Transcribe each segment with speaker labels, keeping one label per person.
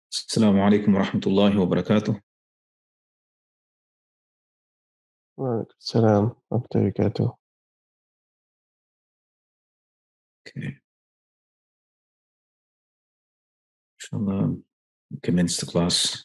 Speaker 1: السلام عليكم ورحمة الله وبركاته.
Speaker 2: وعليكم السلام ورحمة الله وبركاته.
Speaker 1: Okay. Inshallah, commence the class.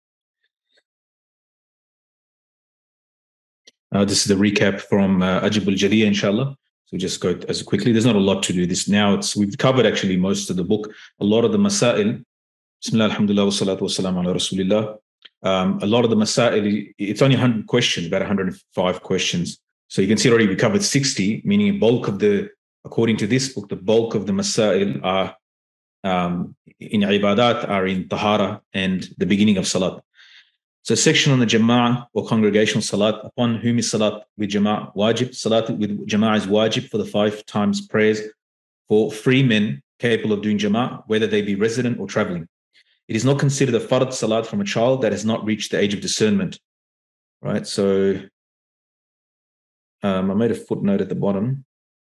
Speaker 1: This is the recap from Ajib al-Jaliyah, inshallah. So just go as quickly. There's not a lot to do this now. We've covered actually most of the book. A lot of the masail. Bismillah, alhamdulillah, wa salatu wa salam ala rasulillah. A lot of the masail, it's only 100 questions, about 105 questions. So you can see already we covered 60, meaning according to this book, the bulk of the masail are in ibadat, are in tahara and the beginning of salat. So a section on the jama'ah or congregational salat, upon whom is salat with jama'ah wajib. Salat with jama'ah is wajib for the 5 times prayers for free men capable of doing jama'ah, whether they be resident or traveling. It is not considered a fard salat from a child that has not reached the age of discernment. Right? So I made a footnote at the bottom.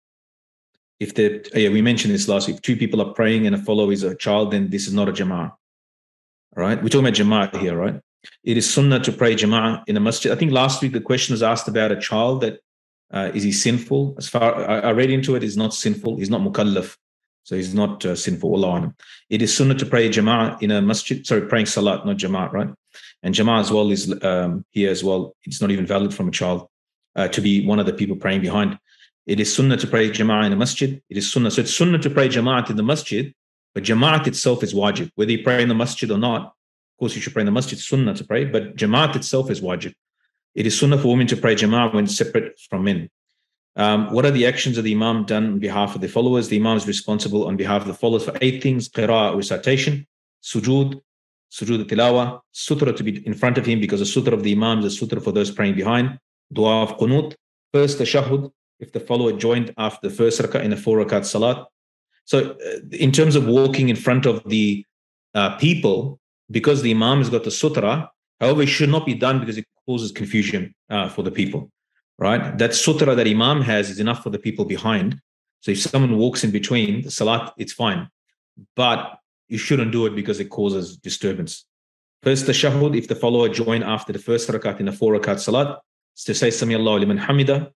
Speaker 1: We mentioned this last week. If 2 people are praying and a follower is a child, then this is not a jama'ah. Right? We're talking about jama'ah here, right? It is sunnah to pray jama'ah in a masjid. I think last week the question was asked about a child that is he sinful? As far I read into it, he's not sinful. He's not mukallaf. So he's not sinful. Allah. It is sunnah to pray jama'ah in a masjid. Sorry, praying salat, not jama'ah, right? And jama'ah as well is here as well. It's not even valid from a child to be one of the people praying behind. It is sunnah to pray jama'ah in a masjid. It is sunnah. So it's sunnah to pray jama'ah in the masjid, but jama'at itself is wajib. Whether you pray in the masjid or not, of course you should pray in the masjid, sunnah to pray, but jama'at itself is wajib. It is sunnah for women to pray jama'ah when separate from men. What are the actions of the imam done on behalf of the followers? The imam is responsible on behalf of the followers for 8 things: qira'ah, recitation; sujood tilawa; sutra to be in front of him, because the sutra of the imam is a sutra for those praying behind; dua of qunut; first tashahhud, if the follower joined after the first rak'ah in a 4 rakat salat. So in terms of walking in front of the people, because the imam has got the sutra, however, it should not be done because it causes confusion for the people. Right? That sutra that imam has is enough for the people behind. So if someone walks in between the salat, it's fine. But you shouldn't do it because it causes disturbance. First tashahhud, if the follower joined after the first rakat in a 4 rakat salat, is to say Sami Allahu liman hamida,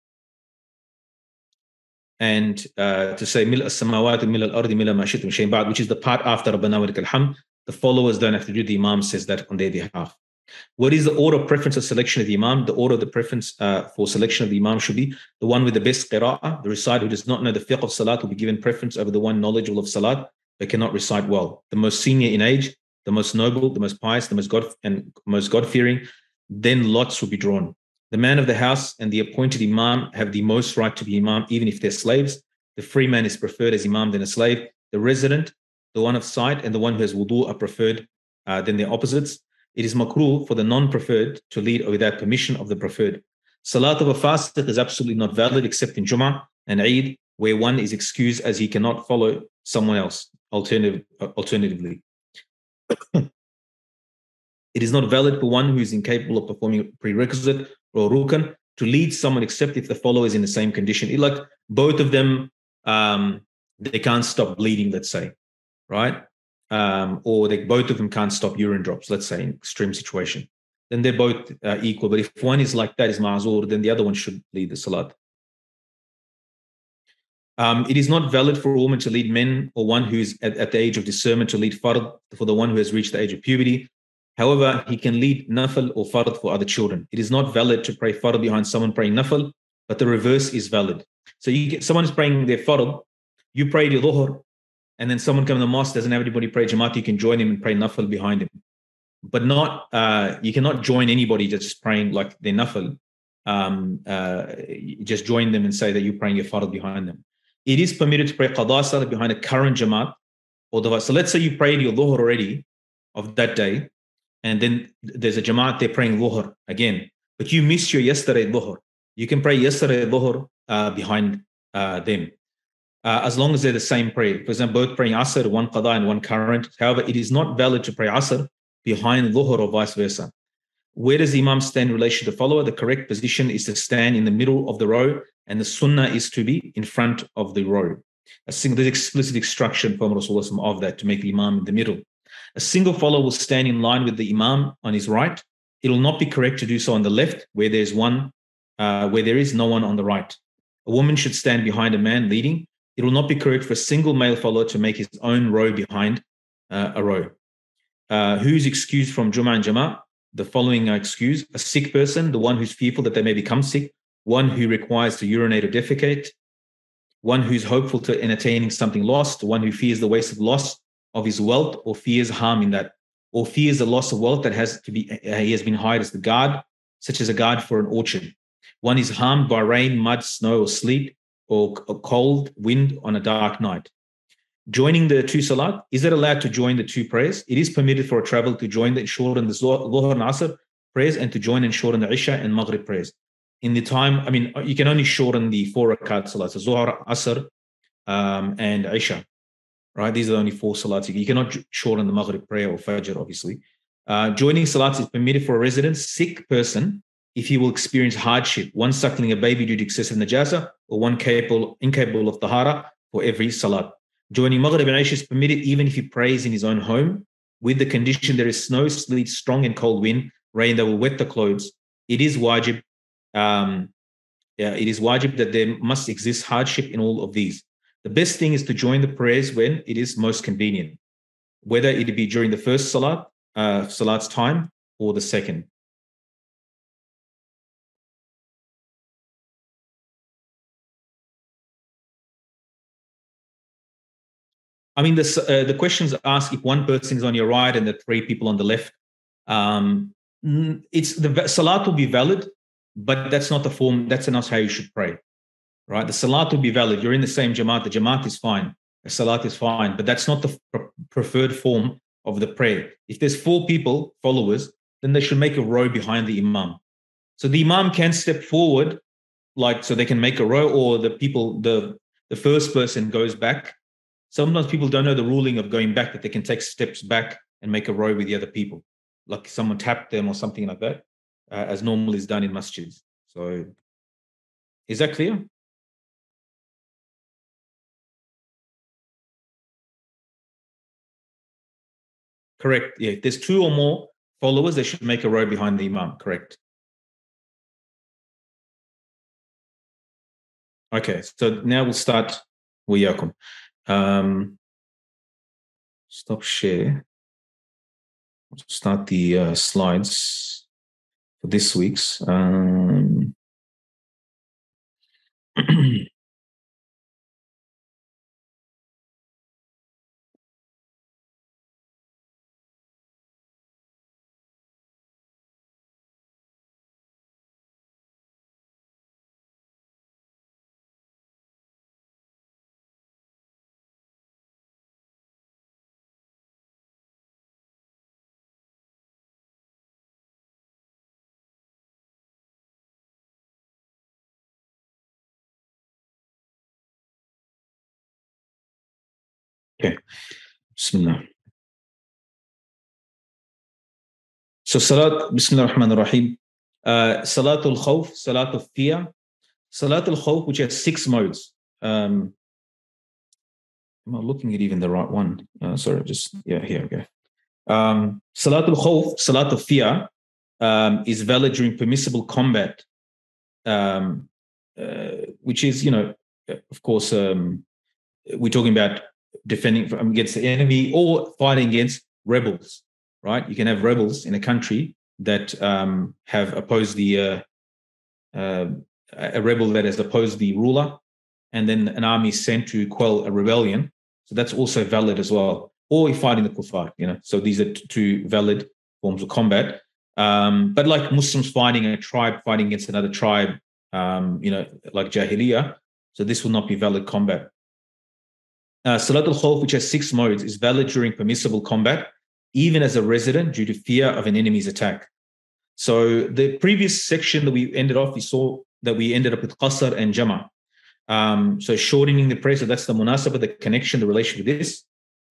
Speaker 1: and to say mil as-samawati mil al-ardi mil ma shi'tum shay'in ba'd, which is the part after Rabbana wa lakal hamd. The followers don't have to do it. The imam says that on their behalf. What is the order of preference of selection of the imam? The order of the preference for selection of the imam should be the one with the best qira'ah. The reciter who does not know the fiqh of salat will be given preference over the one knowledgeable of salat but cannot recite well. The most senior in age, the most noble, the most pious, the most God-fearing, then lots will be drawn. The man of the house and the appointed imam have the most right to be imam, even if they're slaves. The free man is preferred as imam than a slave. The resident, the one of sight, and the one who has wudu are preferred than their opposites. It is makruh for the non-preferred to lead without permission of the preferred. Salat of a fasiq is absolutely not valid except in Jum'ah and Eid, where one is excused as he cannot follow someone else alternatively. It is not valid for one who is incapable of performing a prerequisite or rukan to lead someone except if the follower is in the same condition. Like both of them, they can't stop bleeding, let's say, right? Or both of them can't stop urine drops, let's say, in extreme situation. Then they're both equal. But if one is like that, is ma'zur, then the other one should lead the salat. It is not valid for a woman to lead men or one who is at the age of discernment to lead fard for the one who has reached the age of puberty. However, he can lead nafil or fard for other children. It is not valid to pray fard behind someone praying nafil, but the reverse is valid. So someone is praying their fard, you pray the dhuhr, and then someone comes to the mosque, doesn't have anybody pray Jamaat, you can join him and pray nafil behind him. But not, you cannot join anybody just praying like their nafil. You just join them and say that you're praying your fard behind them. It is permitted to pray qada salah behind a current Jamaat. So let's say you prayed your dhuhr already of that day, and then there's a Jamaat, they're praying dhuhr again, but you missed your yesterday dhuhr. You can pray yesterday dhuhr behind them. As long as they're the same prayer. For example, both praying Asr, one Qada and one current. However, it is not valid to pray Asr behind Dhuhr or vice versa. Where does the Imam stand in relation to the follower? The correct position is to stand in the middle of the row, and the Sunnah is to be in front of the row. There's explicit instruction from Rasulullah of that, to make the Imam in the middle. A single follower will stand in line with the imam on his right. It will not be correct to do so on the left, where there is no one on the right. A woman should stand behind a man leading. It will not be correct for a single male follower to make his own row behind a row. Who's excused from Jum'ah and Jama'ah? The following are excused: a sick person, the one who's fearful that they may become sick, one who requires to urinate or defecate, one who's hopeful to entertaining something lost, one who fears the waste of loss of his wealth or fears harm in that, or fears the loss of wealth that he has been hired as the guard, such as a guard for an orchard. One is harmed by rain, mud, snow, or sleet, or a cold wind on a dark night. Joining the two salat, is it allowed to join the two prayers? It is permitted for a traveler to join and shorten the Dhuhr and Asr prayers and to join and shorten the Isha and Maghrib prayers. In the time, you can only shorten the 4 rakat salats, so Dhuhr, Asr, and Isha. Right? These are the only 4 salats. You cannot shorten the Maghrib prayer or Fajr, obviously. Joining salats is permitted for a resident sick person if he will experience hardship, one suckling a baby due to excessive najasa, or one incapable of tahara for every salat. Joining Maghrib and Isha is permitted even if he prays in his own home, with the condition there is snow, sleet, strong and cold wind, rain that will wet the clothes. It is wajib. It is wajib that there must exist hardship in all of these. The best thing is to join the prayers when it is most convenient, whether it be during the first salat's time, or the second. The questions ask if one person is on your right and the 3 people on the left. The salat will be valid, but that's not the form. That's not how you should pray. Right? The salat will be valid. You're in the same jamaat. The jamaat is fine. The salat is fine, but that's not the preferred form of the prayer. If there's 4 people, followers, then they should make a row behind the imam. So the imam can step forward, so they can make a row, or the first person goes back. Sometimes people don't know the ruling of going back, that they can take steps back and make a row with the other people, like someone tapped them or something like that, as normally is done in masjids. So, is that clear? Correct. Yeah, if there's 2 or more followers, they should make a row behind the imam. Correct. Okay, so now we'll start. Wayakum. Stop share. Start the slides for this week's. Okay. Bismillah. So salat, Bismillah ar-Rahman ar-Rahim. Salatul Khawf, Salatul Fear. Salatul Khawf, which has 6 modes. I'm not looking at even the right one. Sorry, here we go. Salatul Khawf, Salatul Fear, is valid during permissible combat, which is, of course, we're talking about defending against the enemy or fighting against rebels, right? You can have rebels in a country that have opposed a rebel that has opposed the ruler, and then an army is sent to quell a rebellion. So that's also valid as well. Or you're fighting the kuffar, So these are 2 valid forms of combat. But like Muslims fighting a tribe, fighting against another tribe, like Jahiliyyah, so this will not be valid combat. Salatul Khawf, which has 6 modes, is valid during permissible combat, even as a resident due to fear of an enemy's attack. So the previous section that we ended off, we saw that we ended up with Qasr and Jama'. So shortening the prayer, so that's the munasabah, the connection, the relation with this.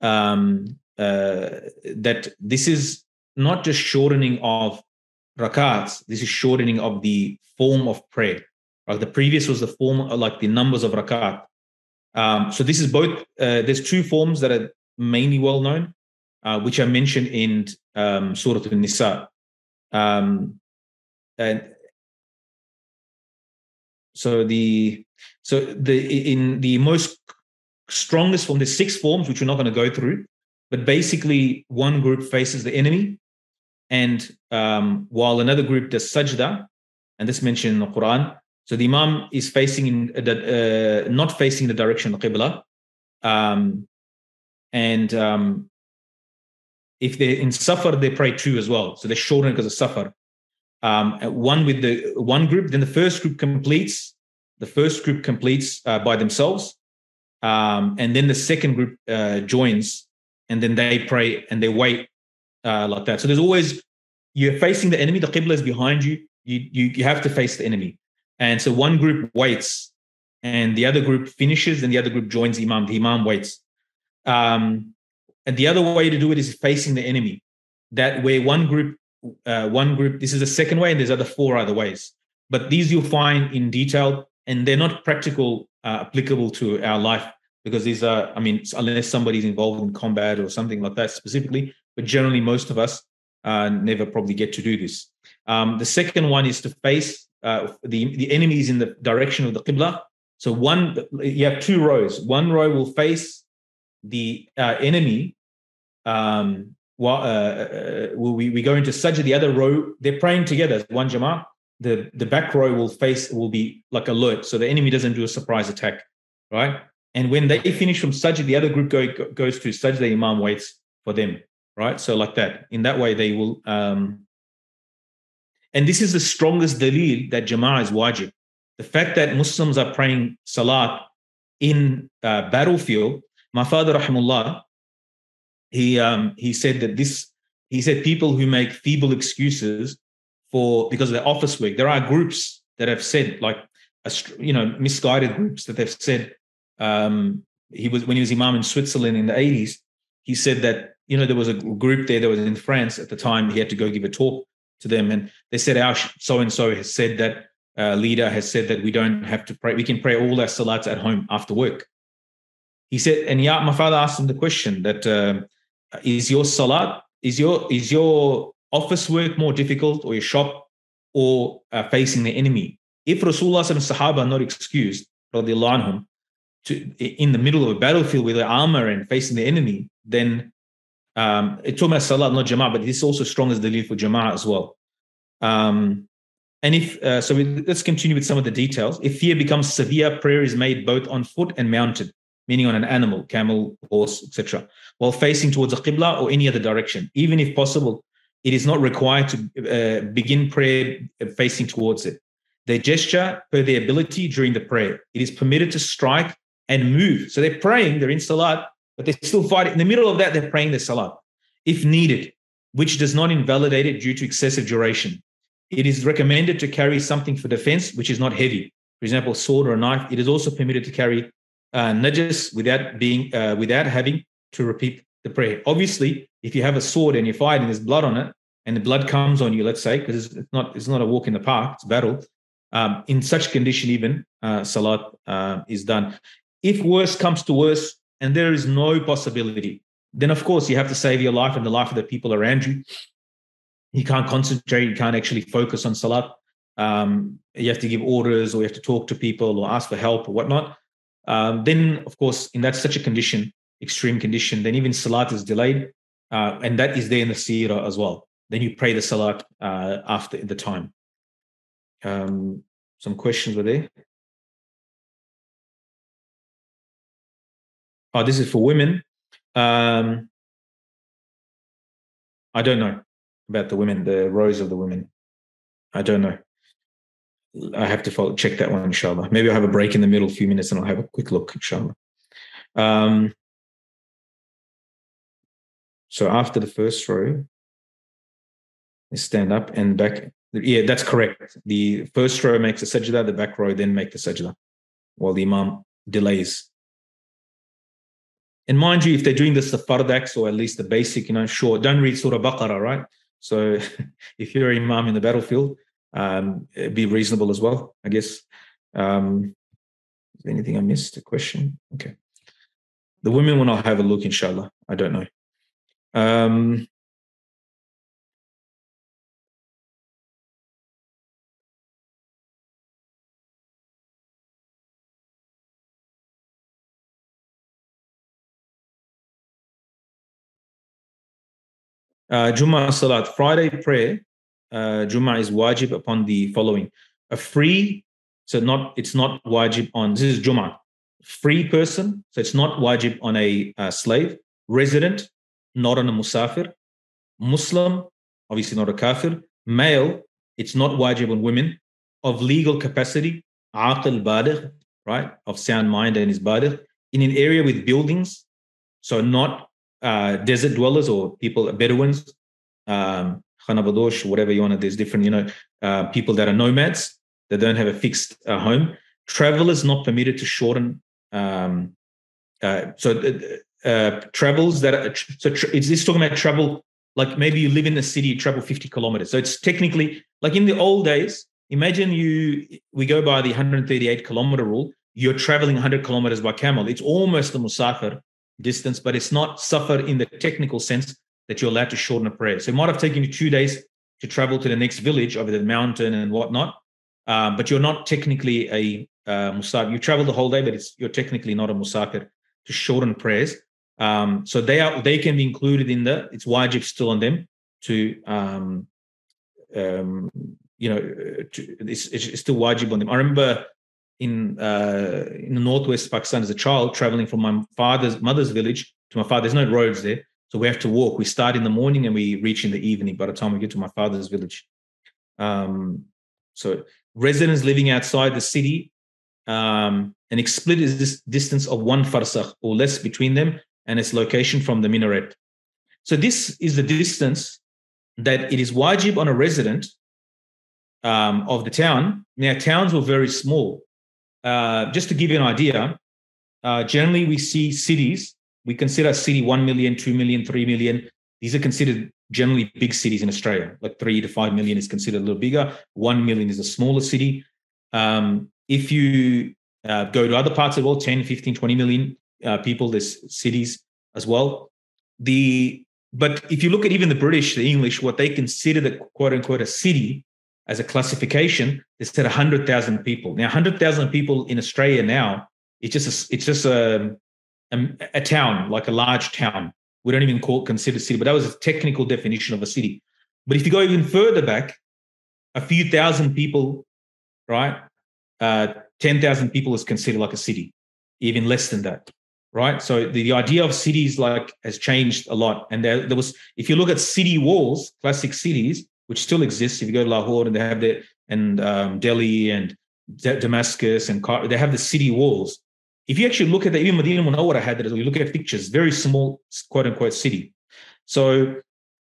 Speaker 1: That this is not just shortening of rakats, this is shortening of the form of prayer. Right? The previous was the form, like the numbers of rakat. So this is both, there's 2 forms that are mainly well known. which are mentioned in Surah An-Nisa. And in the most strongest form, there's 6 forms which we're not going to go through, but basically one group faces the enemy, and while another group does sajda, and this mentioned in the Quran. So the Imam is facing in not facing the direction of the Qibla, and if they're in Safar, they pray 2 as well. So they're shorter because of Safar. One with the one group, then the first group completes. The first group completes by themselves, and then the second group joins, and then they pray and they wait like that. So there's always, you're facing the enemy. The Qibla is behind you. You have to face the enemy, and so one group waits, and the other group finishes, and the other group joins the Imam. The Imam waits. And the other way to do it is facing the enemy. That way, one group. This is the second way, and there's 4 other ways. But these you'll find in detail, and they're not practical, applicable to our life, because these are, unless somebody's involved in combat or something like that specifically. But generally, most of us never probably get to do this. The second one is to face the enemies in the direction of the Qibla. So you have 2 rows. One row will face the enemy. We go into sajda. The other row, they're praying together, one jama'ah. The back row will be like alert, so the enemy doesn't do a surprise attack, right? And when they finish from sajda, the other group goes to sajda. The Imam waits for them, right? So like that. In that way, they will. And this is the strongest dalil that jama'ah is wajib. The fact that Muslims are praying salat in battlefield. My father, rahimullah, he said that he said people who make feeble excuses because of their office work. There are groups that have said, like, misguided groups that have said, when he was Imam in Switzerland in the 80s, he said that, there was a group there that was in France at the time. He had to go give a talk to them, and they said, our so-and-so has said that, leader has said that we don't have to pray. We can pray all our salats at home after work. He said, and my father asked him the question that, is your salat, is your office work more difficult, or your shop, or facing the enemy? If Rasulullah and Sahaba are not excused, radiallahu anhum, in the middle of a battlefield with their armor and facing the enemy, then it's talking about salat, not jama'ah, but this is also strong as dalil for jama'ah as well. And let's continue with some of the details. If fear becomes severe, prayer is made both on foot and mounted, meaning on an animal, camel, horse, etc., while facing towards a qibla or any other direction. Even if possible, it is not required to begin prayer facing towards it. They gesture per their ability during the prayer. It is permitted to strike and move. So they're praying, they're in salat, but they're still fighting. In the middle of that, they're praying their salat, if needed, which does not invalidate it due to excessive duration. It is recommended to carry something for defense, which is not heavy. For example, a sword or a knife. It is also permitted to carry najas without having to repeat the prayer. Obviously, if you have a sword and you're fighting, there's blood on it, and the blood comes on you, let's say, because it's not a walk in the park, it's battle. In such condition, even salat is done. If worse comes to worse, and there is no possibility, then of course you have to save your life and the life of the people around you. You can't concentrate, you can't actually focus on salat. You have to give orders, or you have to talk to people, or ask for help, or whatnot. Then, of course, in that such a condition, extreme condition, then even salat is delayed, and that is there in the seerah as well. Then you pray the salat after the time. Some questions were there. Oh, this is for women. I don't know about the women, the rows of the women. I don't know. I have to check that one, inshallah. Maybe I'll have a break in the middle, a few minutes, and I'll have a quick look, inshallah. So after the first row, stand up and back. Yeah, that's correct. The first row makes a sajda, the back row then make the sajda, while the imam delays. And mind you, if they're doing this the fardax, or at least the basic, sure, don't read Surah Baqarah, right? So if you're an imam in the battlefield, be reasonable as well, I guess. Is there anything I missed? A question? Okay. The women will not have a look, inshallah. I don't know. Um, Jummah Salat, Friday prayer, Jummah is wajib upon the following. A free, so not it's not wajib on, this is Jummah. Free person, so it's not wajib on a slave. Resident, not on a musafir. Muslim, obviously not a kafir. Male, it's not wajib on women. Of legal capacity, aqil baligh, right? Of sound mind and is baligh. In an area with buildings, so not desert dwellers or people, Bedouins, Khanabadosh, whatever you want to, there's different, people that are nomads that don't have a fixed home. Travelers not permitted to shorten. Travels that are, it's this talking about travel, like maybe you live in the city, you travel 50 kilometers. So it's technically like in the old days, imagine we go by the 138 kilometer rule, you're traveling 100 kilometers by camel. It's almost the musafir distance, but it's not suffer in the technical sense that you're allowed to shorten a prayer. So it might have taken you 2 days to travel to the next village over the mountain and whatnot, but you're not technically a musafir. You travel the whole day, but you're technically not a musafir to shorten prayers. So they can be included in it's wajib still on them to it's still wajib on them. I remember in the northwest Pakistan as a child traveling from my mother's village to my father. There's no roads there, so we have to walk. We start in the morning and we reach in the evening by the time we get to my father's village. So residents living outside the city, an explicit is this distance of 1 farsakh or less between them and its location from the minaret. So this is the distance that it is wajib on a resident of the town. Now, towns were very small. Just to give you an idea, generally we see cities, we consider a city 1 million, 2 million, 3 million. These are considered generally big cities in Australia, like 3 to 5 million is considered a little bigger. 1 million is a smaller city. If you go to other parts of the world, 10, 15, 20 million people, there's cities as well. But if you look at even the British, the English, what they consider the quote unquote a city as a classification, they said 100,000 people. Now, 100,000 people in Australia now, it's just a town, like a large town. We don't even consider city, but that was a technical definition of a city. But if you go even further back, a few thousand people, right? 10,000 people is considered like a city, even less than that, right? So the idea of cities has changed a lot. And there was, if you look at city walls, classic cities, which still exist, if you go to Lahore and they have Delhi and Damascus and they have the city walls. If you actually look at that, even Medina Munawwara had that, you look at pictures, very small, quote unquote, city. So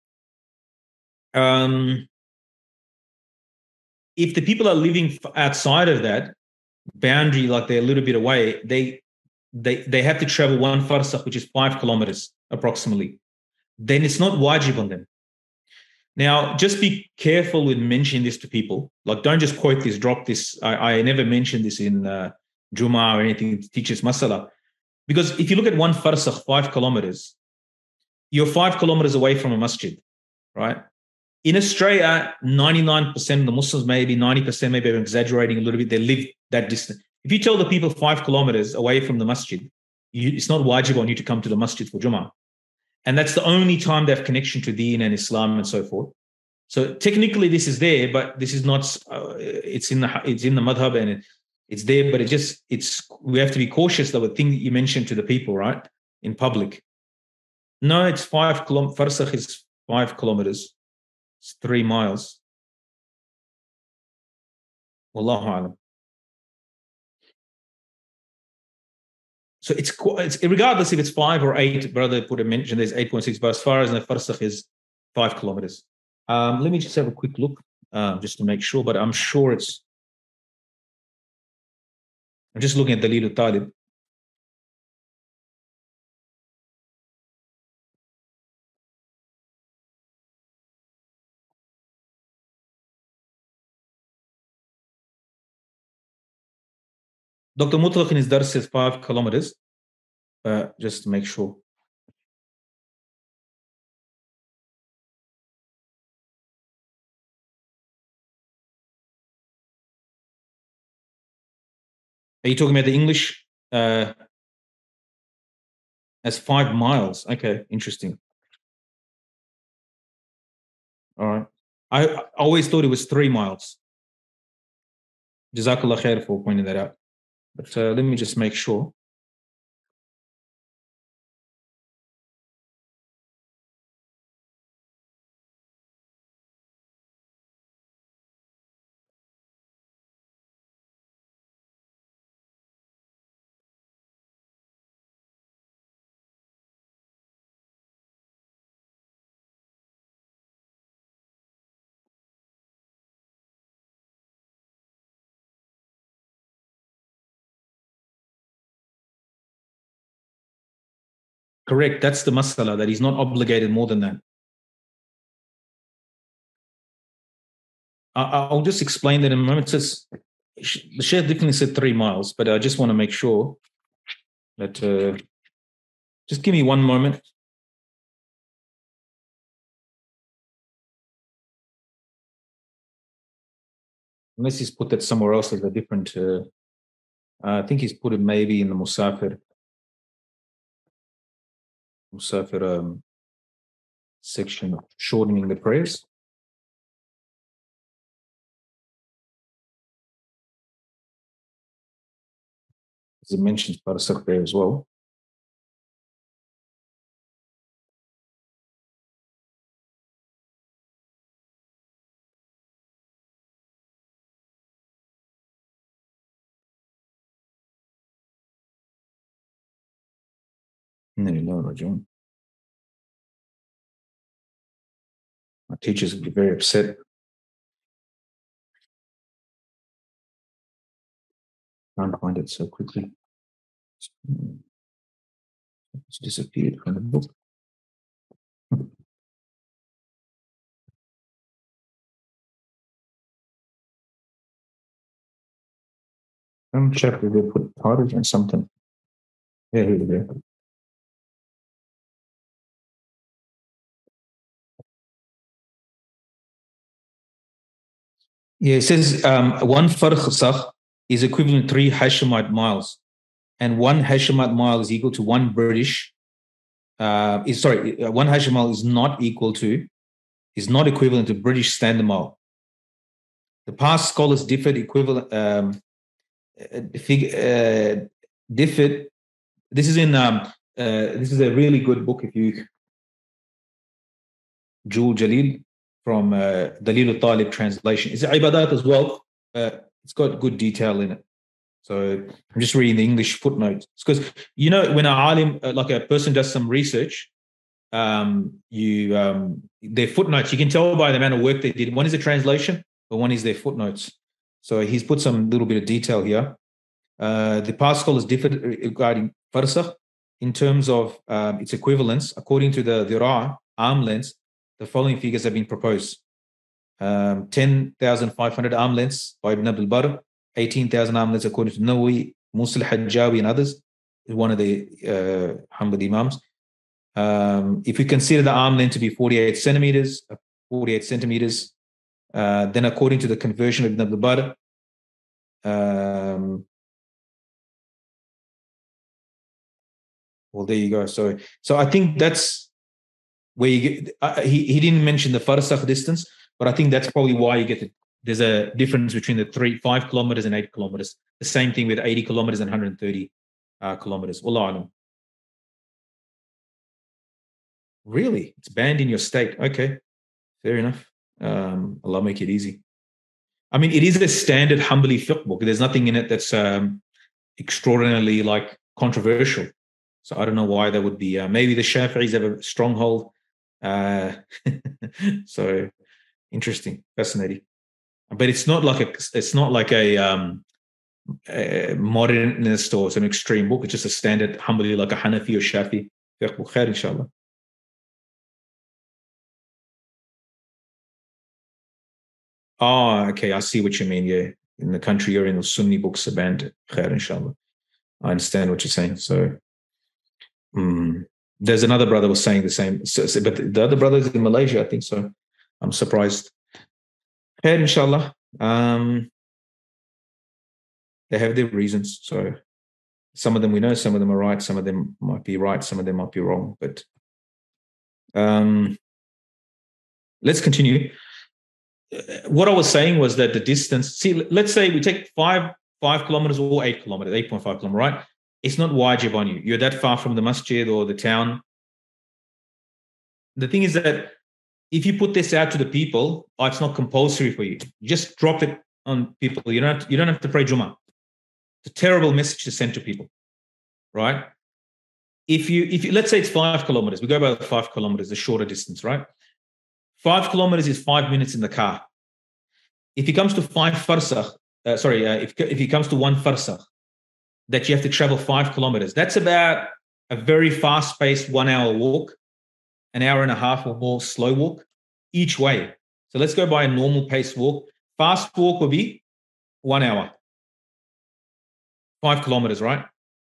Speaker 1: if the people are living outside of that boundary, like they're a little bit away, they have to travel 1 farsakh, which is 5 kilometers approximately. Then it's not wajib on them. Now, just be careful with mentioning this to people. Like, don't just quote this, drop this. I never mentioned this in Jummah or anything to teach this masala. Because if you look at 1 farsakh, 5 kilometers, you're 5 kilometers away from a masjid, right? In Australia, 99% of the Muslims, maybe 90%, maybe I'm exaggerating a little bit, they live that distance. If you tell the people 5 kilometers away from the masjid, it's not wajib on you to come to the masjid for Jummah. And that's the only time they have connection to Deen and Islam and so forth. So technically this is there, but this is not, it's in the madhab and it's there, but we have to be cautious of the thing that you mentioned to the people, right? In public. No, it's 5 kilometers. Farsakh is 5 kilometers. It's 3 miles. Wallahu alam. So it's regardless if it's 5 or 8, brother put a mention, there's 8.6, but as far as the farsakh is 5 kilometers. Let me just have a quick look just to make sure, but I'm sure I'm just looking at Dalil al-Talib. Dr. Mutlaq in his dars says 5 kilometers, just to make sure. Are you talking about the English as 5 miles? Okay, interesting. All right. I always thought it was 3 miles. Jazakallah khair for pointing that out. But let me just make sure. Correct. That's the masala, that he's not obligated more than that. I'll just explain that in a moment. It says, the Shaykh definitely said 3 miles, but I just want to make sure that, just give me one moment. Unless he's put that somewhere else as a different, I think he's put it maybe in the Musafir section, shortening the prayers. As it mentions Farsakh there as well. No. My teachers would be very upset. Can't find it so quickly. It's disappeared from the book. I'm checking if they put hydrogen something. Yeah, here we go. Yeah, it says one farsakh is equivalent to 3 Hashemite miles, and 1 Hashemite mile is equal to 1 British. 1 Hashemite mile is not equivalent to British Standard Mile. The past scholars differed differed. This is in this is a really good book if you Jul Jalil from Dalil al-Talib translation. It's Ibadat as well. It's got good detail in it. So I'm just reading the English footnotes. Because, when an alim, like a person does some research, their footnotes, you can tell by the amount of work they did. One is a translation, but one is their footnotes. So he's put some little bit of detail here. The past scholars differed regarding farsakh in terms of its equivalence. According to the dhira, arm lengths, the following figures have been proposed. 10,500 arm lengths by Ibn Abdul Barr, 18,000 arm lengths according to Nawawi, Musa al-Hajjawi and others, one of the Hanbali Imams. If we consider the arm length to be 48 centimeters, then according to the conversion of Ibn Abdul Barr, well, there you go. So I think that's where you get, he didn't mention the farsakh distance, but I think that's probably why you get there's a difference between the 5 kilometers and 8 kilometers. The same thing with 80 kilometers and 130 kilometers. Wallahu alam. Really? It's banned in your state. Okay. Fair enough. Allah make it easy. I mean, it is a standard Hanbali fiqh book. There's nothing in it that's extraordinarily controversial. So I don't know why that would be. Maybe the Shafi'is have a stronghold. So interesting, fascinating. But it's not like a modernist or some extreme book. It's just a standard Hanbali, like a Hanafi or Shafi fiqh book. Khair, inshallah. Oh, okay. I see what you mean. Yeah. In the country you're in, the Sunni books are banned. Khair, inshallah. I understand what you're saying. So there's another brother was saying the same. But the other brother's in Malaysia, I think. So I'm surprised. Khair, inshallah. They have their reasons. So some of them we know, some of them are right, some of them might be right, some of them might be wrong. But let's continue. What I was saying was that the distance, see, let's say we take 5 kilometers or 8 kilometers, 8.5 kilometers, right? It's not wajib on you. You're that far from the masjid or the town. The thing is that if you put this out to the people, it's not compulsory for you. You just drop it on people. You don't have to pray Jummah. It's a terrible message to send to people, right? If you let's say it's 5 kilometers, we go by 5 kilometers, the shorter distance, right? 5 kilometers is 5 minutes in the car. If it comes to 5 farsakh, if it comes to 1 farsakh, that you have to travel 5 kilometers, that's about a very fast-paced 1 hour walk, an hour and a half or more slow walk each way. So let's go by a normal pace walk. Fast walk will be 1 hour, 5 kilometers, right?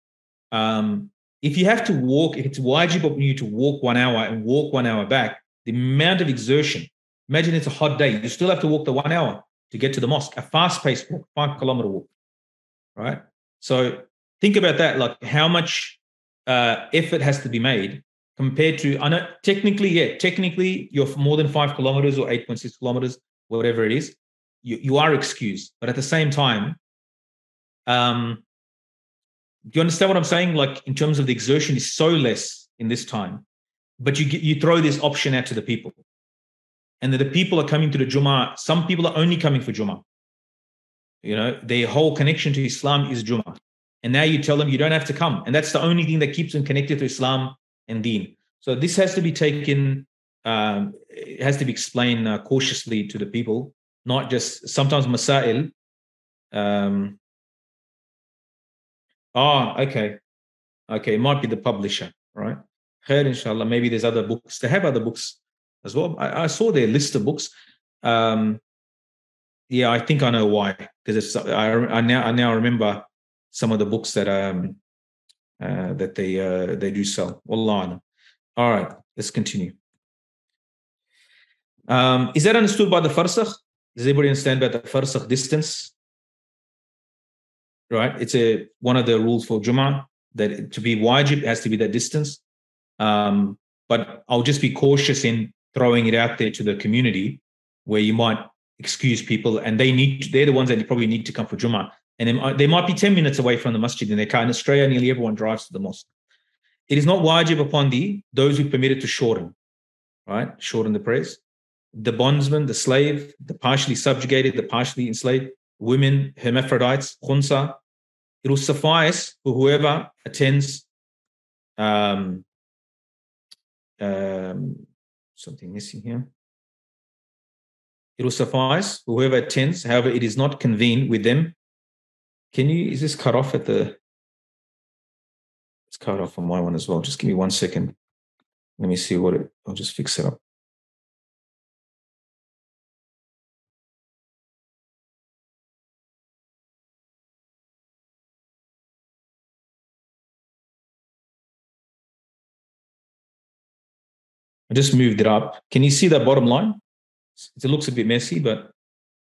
Speaker 1: If you have to walk, if it's wajib on you to walk 1 hour and walk 1 hour back, the amount of exertion, imagine it's a hot day, you still have to walk the 1 hour to get to the mosque, a fast-paced walk, 5 kilometer walk, right? So think about that, like how much effort has to be made compared to, I know technically you're more than 5 kilometers or 8.6 kilometers, whatever it is, you are excused. But at the same time, do you understand what I'm saying? Like in terms of the exertion is so less in this time, but you throw this option out to the people. And the people are coming to the Jummah. Some people are only coming for Jummah. You know, their whole connection to Islam is Jummah. And now you tell them you don't have to come. And that's the only thing that keeps them connected to Islam and Deen. So this has to be taken, it has to be explained cautiously to the people, not just sometimes masail. Okay, it might be the publisher, right? Khair, inshallah, maybe there's other books. They have other books as well. I saw their list of books. Yeah, I think I know why, because I now remember some of the books that that they do sell. Wallah. All right, let's continue. Is that understood by the farsakh? Does everybody understand about the farsakh distance? Right, it's one of the rules for Jummah that to be wajib has to be that distance. But I'll just be cautious in throwing it out there to the community where you might excuse people and they're the ones that probably need to come for Jummah. And they might be 10 minutes away from the masjid in their car. In Australia, nearly everyone drives to the mosque. It is not wajib upon those who permitted to shorten, right? Shorten the prayers. The bondsman, the slave, the partially subjugated, the partially enslaved, women, hermaphrodites, khunsa. It will suffice for whoever attends something missing here. It will suffice for whoever attends, however, it is not convened with them. Is this cut off it's cut off on my one as well. Just give me 1 second. Let me see I'll just fix it up. I just moved it up. Can you see that bottom line? It looks a bit messy, but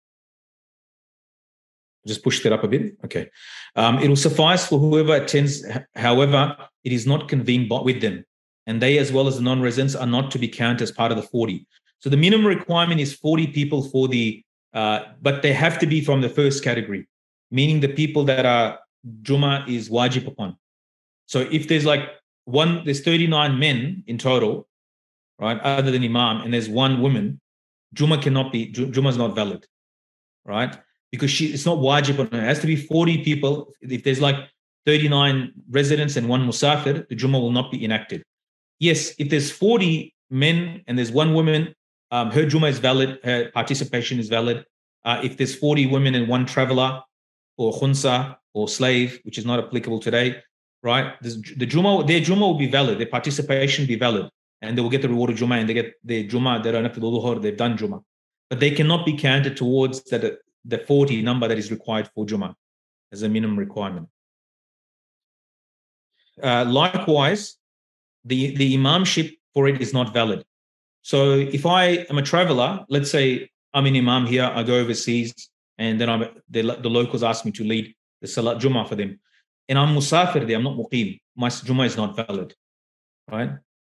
Speaker 1: just pushed it up a bit. Okay. It will suffice for whoever attends, however, it is not convened with them. And they, as well as the non-residents, are not to be counted as part of the 40. So the minimum requirement is 40 people for but they have to be from the first category, meaning the people that are Jummah is wajib upon. So if there's there's 39 men in total, right, other than Imam, and there's 1 woman, Jummah is not valid, right? Because it's not wajib on her. It has to be 40 people. If there's 39 residents and 1 musafir, the Jummah will not be enacted. Yes, if there's 40 men and there's 1 woman, her Jummah is valid, her participation is valid. If there's 40 women and 1 traveler or khunsa or slave, which is not applicable today, right? Their Jummah will be valid, their participation will be valid, and they will get the reward of Jummah, and they get their Jummah, they don't have to do Dhuhr, they've done Jummah. But they cannot be counted towards the 40 number that is required for Jummah as a minimum requirement. Likewise, the imamship for it is not valid. So if I am a traveler, let's say I'm an imam here, I go overseas, and then the locals ask me to lead the Salat Jummah for them. And I'm Musafir there, I'm not Muqim. My Jummah is not valid, right?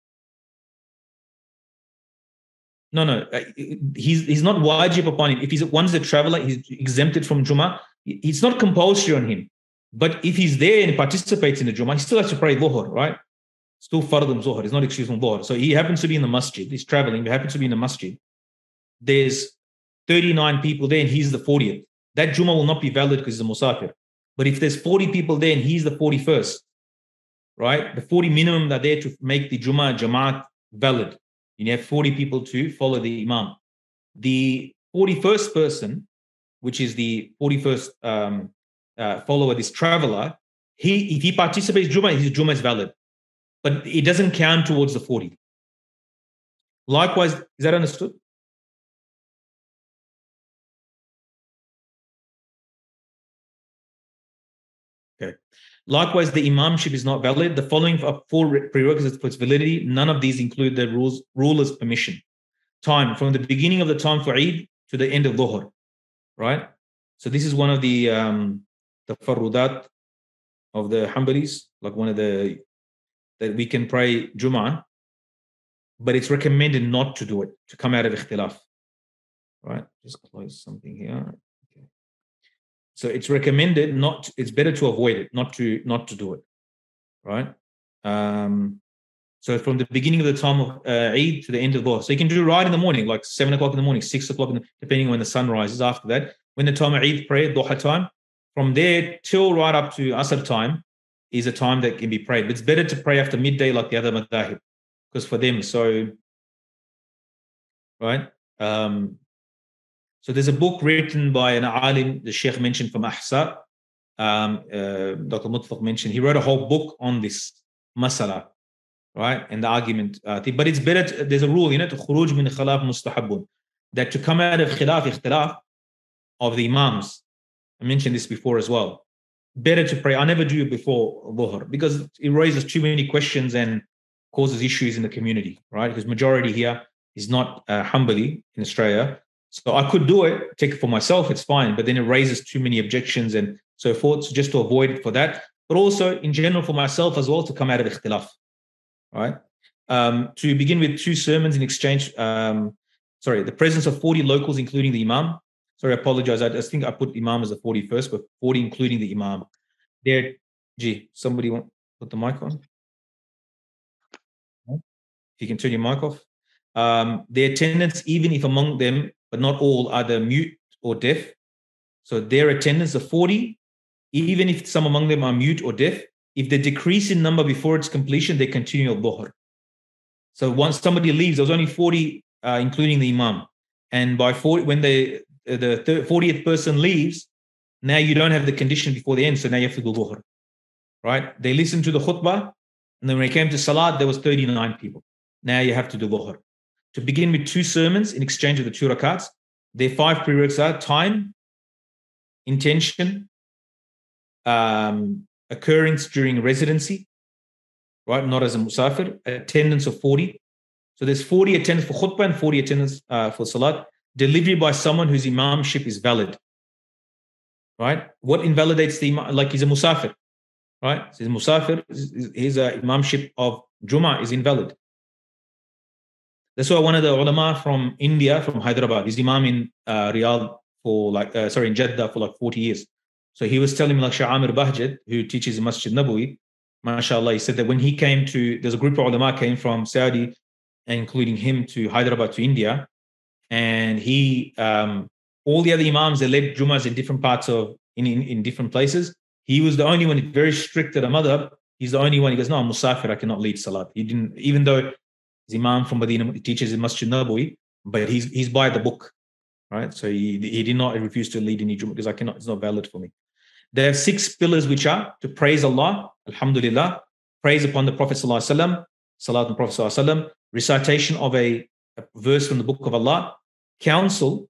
Speaker 1: No. He's not wajib upon him. If he's once a traveler, he's exempted from Jummah. It's not compulsory on him. But if he's there and he participates in the Jummah, he still has to pray Dhuhr, right? Still Fard al-Zuhr. It's not excused from Dhuhr. So he happens to be in the masjid. He's traveling. He happens to be in the masjid. There's 39 people there and he's the 40th. That Jummah will not be valid because he's a Musafir. But if there's 40 people there and he's the 41st, right? The 40 minimum are there to make the Jummah Jamaat valid. You have 40 people to follow the Imam. The 41st person, which is the 41st follower, this traveler, if he participates in Jummah, his Jummah is valid. But it doesn't count towards the 40. Likewise, is that understood? Okay. Likewise, the imamship is not valid. The following are four prerequisites for its validity. None of these include the ruler's permission. Time, from the beginning of the time for Eid to the end of Dhuhr, right? So this is one of the farrudat of the Hanbalis, like one of the, that we can pray Jum'ah, but it's recommended not to do it, to come out of ikhtilaf, right? Just close something here. Okay. So it's recommended not, it's better to avoid it, not to do it, right? So from the beginning of the time of Eid to the end of Dhuhr. So you can do right in the morning, like 7 o'clock in the morning, 6 o'clock, depending on when the sun rises after that. When the time of Eid prayer, Dhuhr time, from there till right up to Asr time is a time that can be prayed. But it's better to pray after midday like the other madhahib, because for them, so, right? So there's a book written by an alim, the Sheikh mentioned from Ahsa, Dr. Mutfaq mentioned, he wrote a whole book on this masala, right? And the argument, but it's better, there's a rule in it, khuruj min khilaf mustahabun, that to come out of ikhtilaf of the imams, I mentioned this before as well, better to pray. I never do it before Dhuhr because it raises too many questions and causes issues in the community, right? Because majority here is not Hanbali in Australia. So I could do it, take it for myself, it's fine, but then it raises too many objections and so forth. So just to avoid it for that, but also in general for myself as well, to come out of ikhtilaf, right? To begin with 2 sermons in exchange, the presence of 40 locals, including the Imam. Sorry, I apologize. I just think I put Imam as the 41st, but 40 including the Imam. There, somebody want to put the mic on? If you can turn your mic off. Their attendance, even if among them, but not all, are either mute or deaf. So their attendance of 40, even if some among them are mute or deaf, if they decrease in number before its completion, they continue al Dhuhr. So once somebody leaves, there was only 40, including the Imam. And by 40, when the 40th person leaves, now you don't have the condition before the end, so now you have to do Dhuhr, right? They listened to the khutbah, and then when it came to Salat, there was 39 people. Now you have to do Dhuhr. To begin with 2 sermons in exchange of the 2 rakats, their 5 prerequisites are time, intention, occurrence during residency, right? Not as a musafir, attendance of 40. So there's 40 attendance for khutbah and 40 attendance for Salat. Delivery by someone whose imamship is valid, right? What invalidates the imam? Like he's a musafir, right? So he's a musafir, his imamship of Jummah is invalid. That's why one of the ulama from India, from Hyderabad, he's imam in Riyadh for in Jeddah for like 40 years. So he was telling me, like Shah Amir Bahjat, who teaches in Masjid Nabawi, mashallah, he said that when he came to, there's a group of ulama came from Saudi, including him, to Hyderabad to India. And he, all the other imams, they led Jummahs in different parts of, in different places. He was the only one, very strict at a madhab. He's the only one, he goes, no, I'm musafir, I cannot lead Salat. He didn't, even though his imam from Medina teaches in Masjid Nabawi, but he's by the book, right? So he did not refuse to lead any Jummah because I cannot, it's not valid for me. There are 6 pillars which are to praise Allah, alhamdulillah, praise upon the Prophet sallallahu alaihi wasallam, salat on the Prophet sallallahu alaihi wasallam, recitation of a verse from the book of Allah, counsel,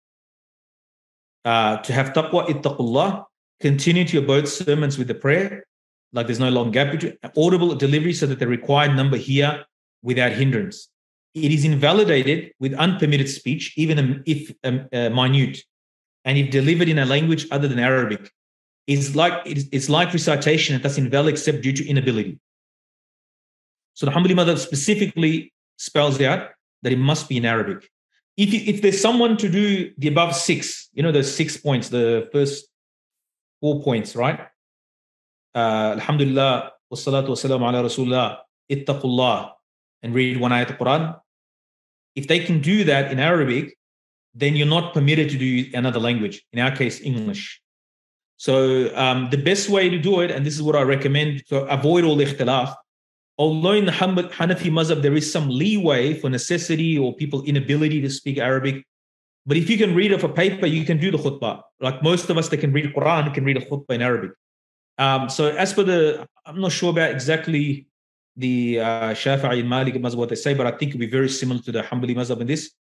Speaker 1: to have taqwa, ittaqullah, continue to your both sermons with the prayer, like there's no long gap between, audible delivery so that the required number here without hindrance. It is invalidated with unpermitted speech, even if minute, and if delivered in a language other than Arabic. it's like recitation, and that's invalid except due to inability. So the Hanbali madhab specifically spells out that it must be in Arabic. If there's someone to do the above 6, those 6 points, the first 4 points, right? Alhamdulillah, wassalatu wassalamu ala rasulullah, ittaqullah, and read one ayat of Quran. If they can do that in Arabic, then you're not permitted to do another language, in our case, English. So the best way to do it, and this is what I recommend to avoid all ikhtilaf, although in the Hanafi mazhab there is some leeway for necessity or people inability to speak Arabic, but if you can read off a paper, you can do the khutbah. Like most of us that can read Quran can read a khutbah in Arabic. So as for I'm not sure about exactly the Shafi'i and Maliki mazhab, what they say, but I think it'll be very similar to the Hanbali mazhab in this.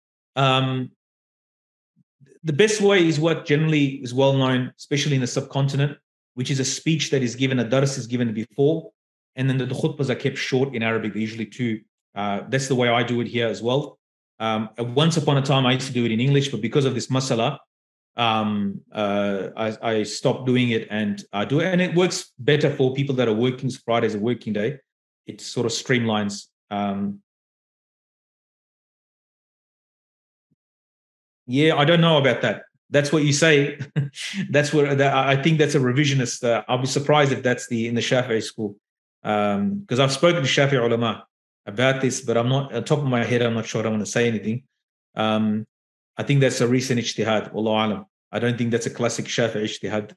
Speaker 1: The best way is what generally is well known, especially in the subcontinent, which is a speech that is given, a dars is given before, and then the khutbahs are kept short in Arabic, usually 2. That's the way I do it here as well. Once upon a time, I used to do it in English, but because of this masala, I stopped doing it and I do it. And it works better for people that are working. Friday is a working day. It sort of streamlines. Yeah, I don't know about that. That's what you say. That's where I think that's a revisionist. I'll be surprised if that's in the Shafi'i school. Because I've spoken to Shafi'i ulama about this, but I'm not, on top of my head, I'm not sure I don't want to say anything. I think that's a recent ijtihad, wallahu alam. I don't think that's a classic Shafi'i ijtihad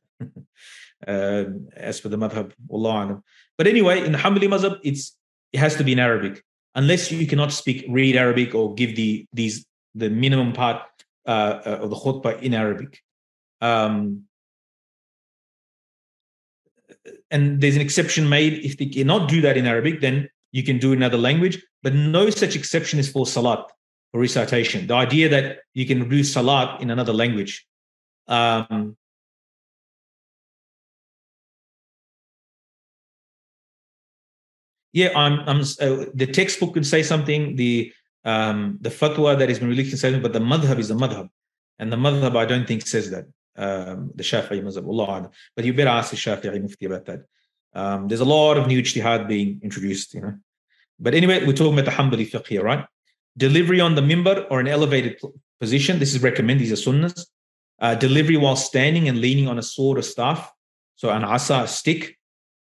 Speaker 1: as for the madhab, wallahu alam. But anyway, in the Hanbali madhab, it has to be in Arabic. Unless you cannot read Arabic or give the minimum part of the khutbah in Arabic. And there's an exception made if they cannot do that in Arabic, then you can do another language, but no such exception is for salat, for recitation. The idea that you can do salat in another language. The textbook can say something, the fatwa that has been released can say something, but the madhab is the madhab. And the madhab, I don't think, says that. The Shafi'i madhab, Allah. But you better ask the Shafi'i mufti about that. There's a lot of new ijtihad being introduced, But anyway, we're talking about the Hanbali fiqh here, right? Delivery on the mimbar or an elevated position. This is recommended, these are sunnahs. Delivery while standing and leaning on a sword or staff. So an asa, a stick.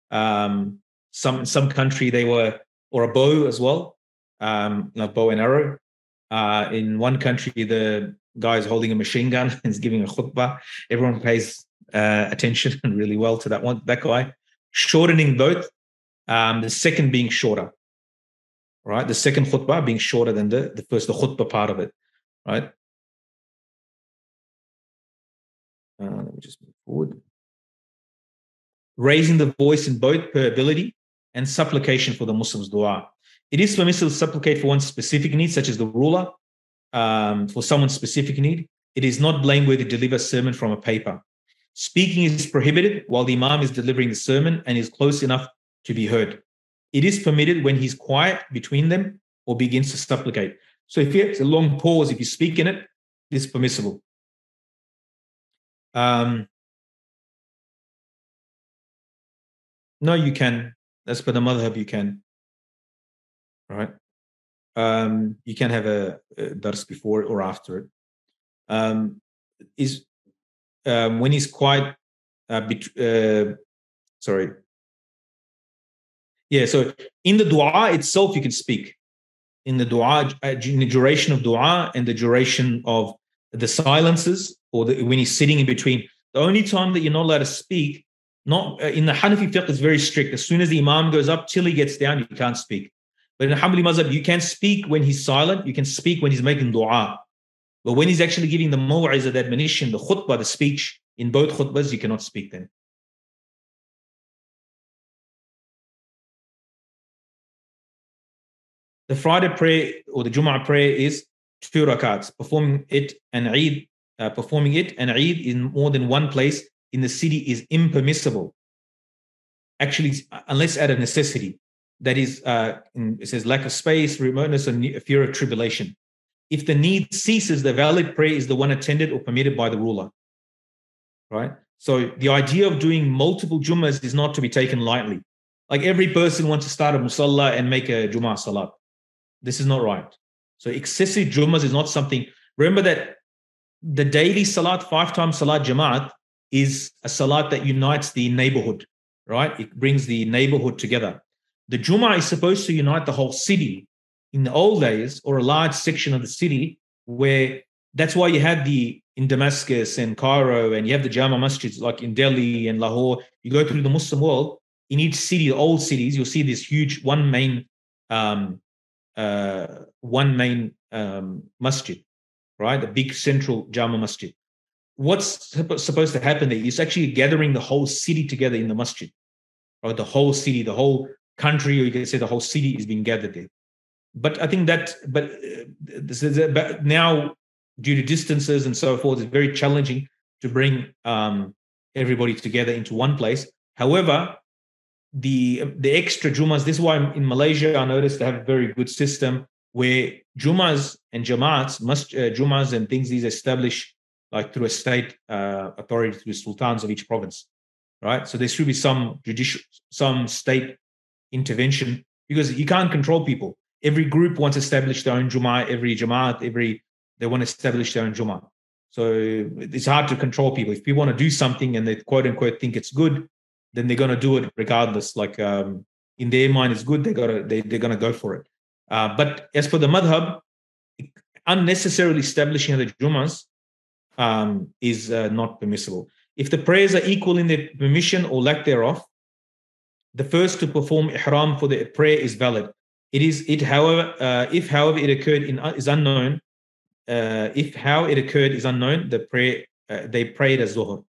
Speaker 1: Some country or a bow as well, like bow and arrow. In one country, the guy is holding a machine gun and is giving a khutbah. Everyone pays attention really well to that guy. Shortening both, the second being shorter, right? The second khutbah being shorter than the first, the khutbah part of it, right? Let me just move forward. Raising the voice in both per ability and supplication for the Muslims' dua. It is permissible to supplicate for one's specific needs, such as the ruler, for someone's specific need. It is not blameworthy to deliver a sermon from a paper. Speaking is prohibited while the imam is delivering the sermon and is close enough to be heard. It is permitted when he's quiet between them or begins to supplicate. So if it's a long pause, if you speak in it, it's permissible. No, you can. As per the madhab, you can. All right. You can have a dars before or after it. When he's quiet, sorry. Yeah, so in the dua itself, you can speak. In the dua, in the duration of dua and the duration of the silences, or when he's sitting in between. The only time that you're not allowed to speak, in the Hanafi fiqh, is very strict. As soon as the imam goes up till he gets down, you can't speak. But in the Hanbali mazhab, you can speak when he's silent. You can speak when he's making dua. But when he's actually giving the maw'izah, the admonition, the khutbah, the speech, in both khutbahs, you cannot speak then. The Friday prayer or the Jum'ah prayer is 2 rakats. Performing it and Eid in more than one place in the city is impermissible. Actually, unless out of necessity. That is, it says lack of space, remoteness, and fear of tribulation. If the need ceases, the valid prayer is the one attended or permitted by the ruler. Right? So the idea of doing multiple Jummahs is not to be taken lightly. Like every person wants to start a musalla and make a Jummah salat. This is not right. So excessive Jummahs is not something. Remember that the daily salat, 5 times salat Jamaat, is a salat that unites the neighborhood, right? It brings the neighborhood together. The Jummah is supposed to unite the whole city. In the old days, or a large section of the city, where that's why you had in Damascus and Cairo, and you have the Jama masjids like in Delhi and Lahore. You go through the Muslim world, in each city, the old cities, you'll see this huge one main masjid, right? A big central Jama masjid. What's supposed to happen there is actually gathering the whole city together in the masjid, right? The whole city, the whole country, or you can say the whole city is being gathered there. But I think that, but now, due to distances and so forth, it's very challenging to bring everybody together into one place. However, the extra Jummahs, this is why in Malaysia, I noticed they have a very good system where Jummahs and Jamaats, Jummahs and things these establish like through a state authority, through the sultans of each province, right? So there should be some state intervention, because you can't control people. Every group wants to establish their own Jummah, every Jamaat, they want to establish their own Jummah. So it's hard to control people. If people want to do something and they quote unquote think it's good, then they're going to do it regardless. Like in their mind, it's good. They're going to go for it. But as for the madhab, unnecessarily establishing the Jummahs is not permissible. If the prayers are equal in their permission or lack thereof, the first to perform ihram for the prayer is valid. However, if however it occurred is unknown, if how it occurred is unknown, the prayer they prayed as zuhr.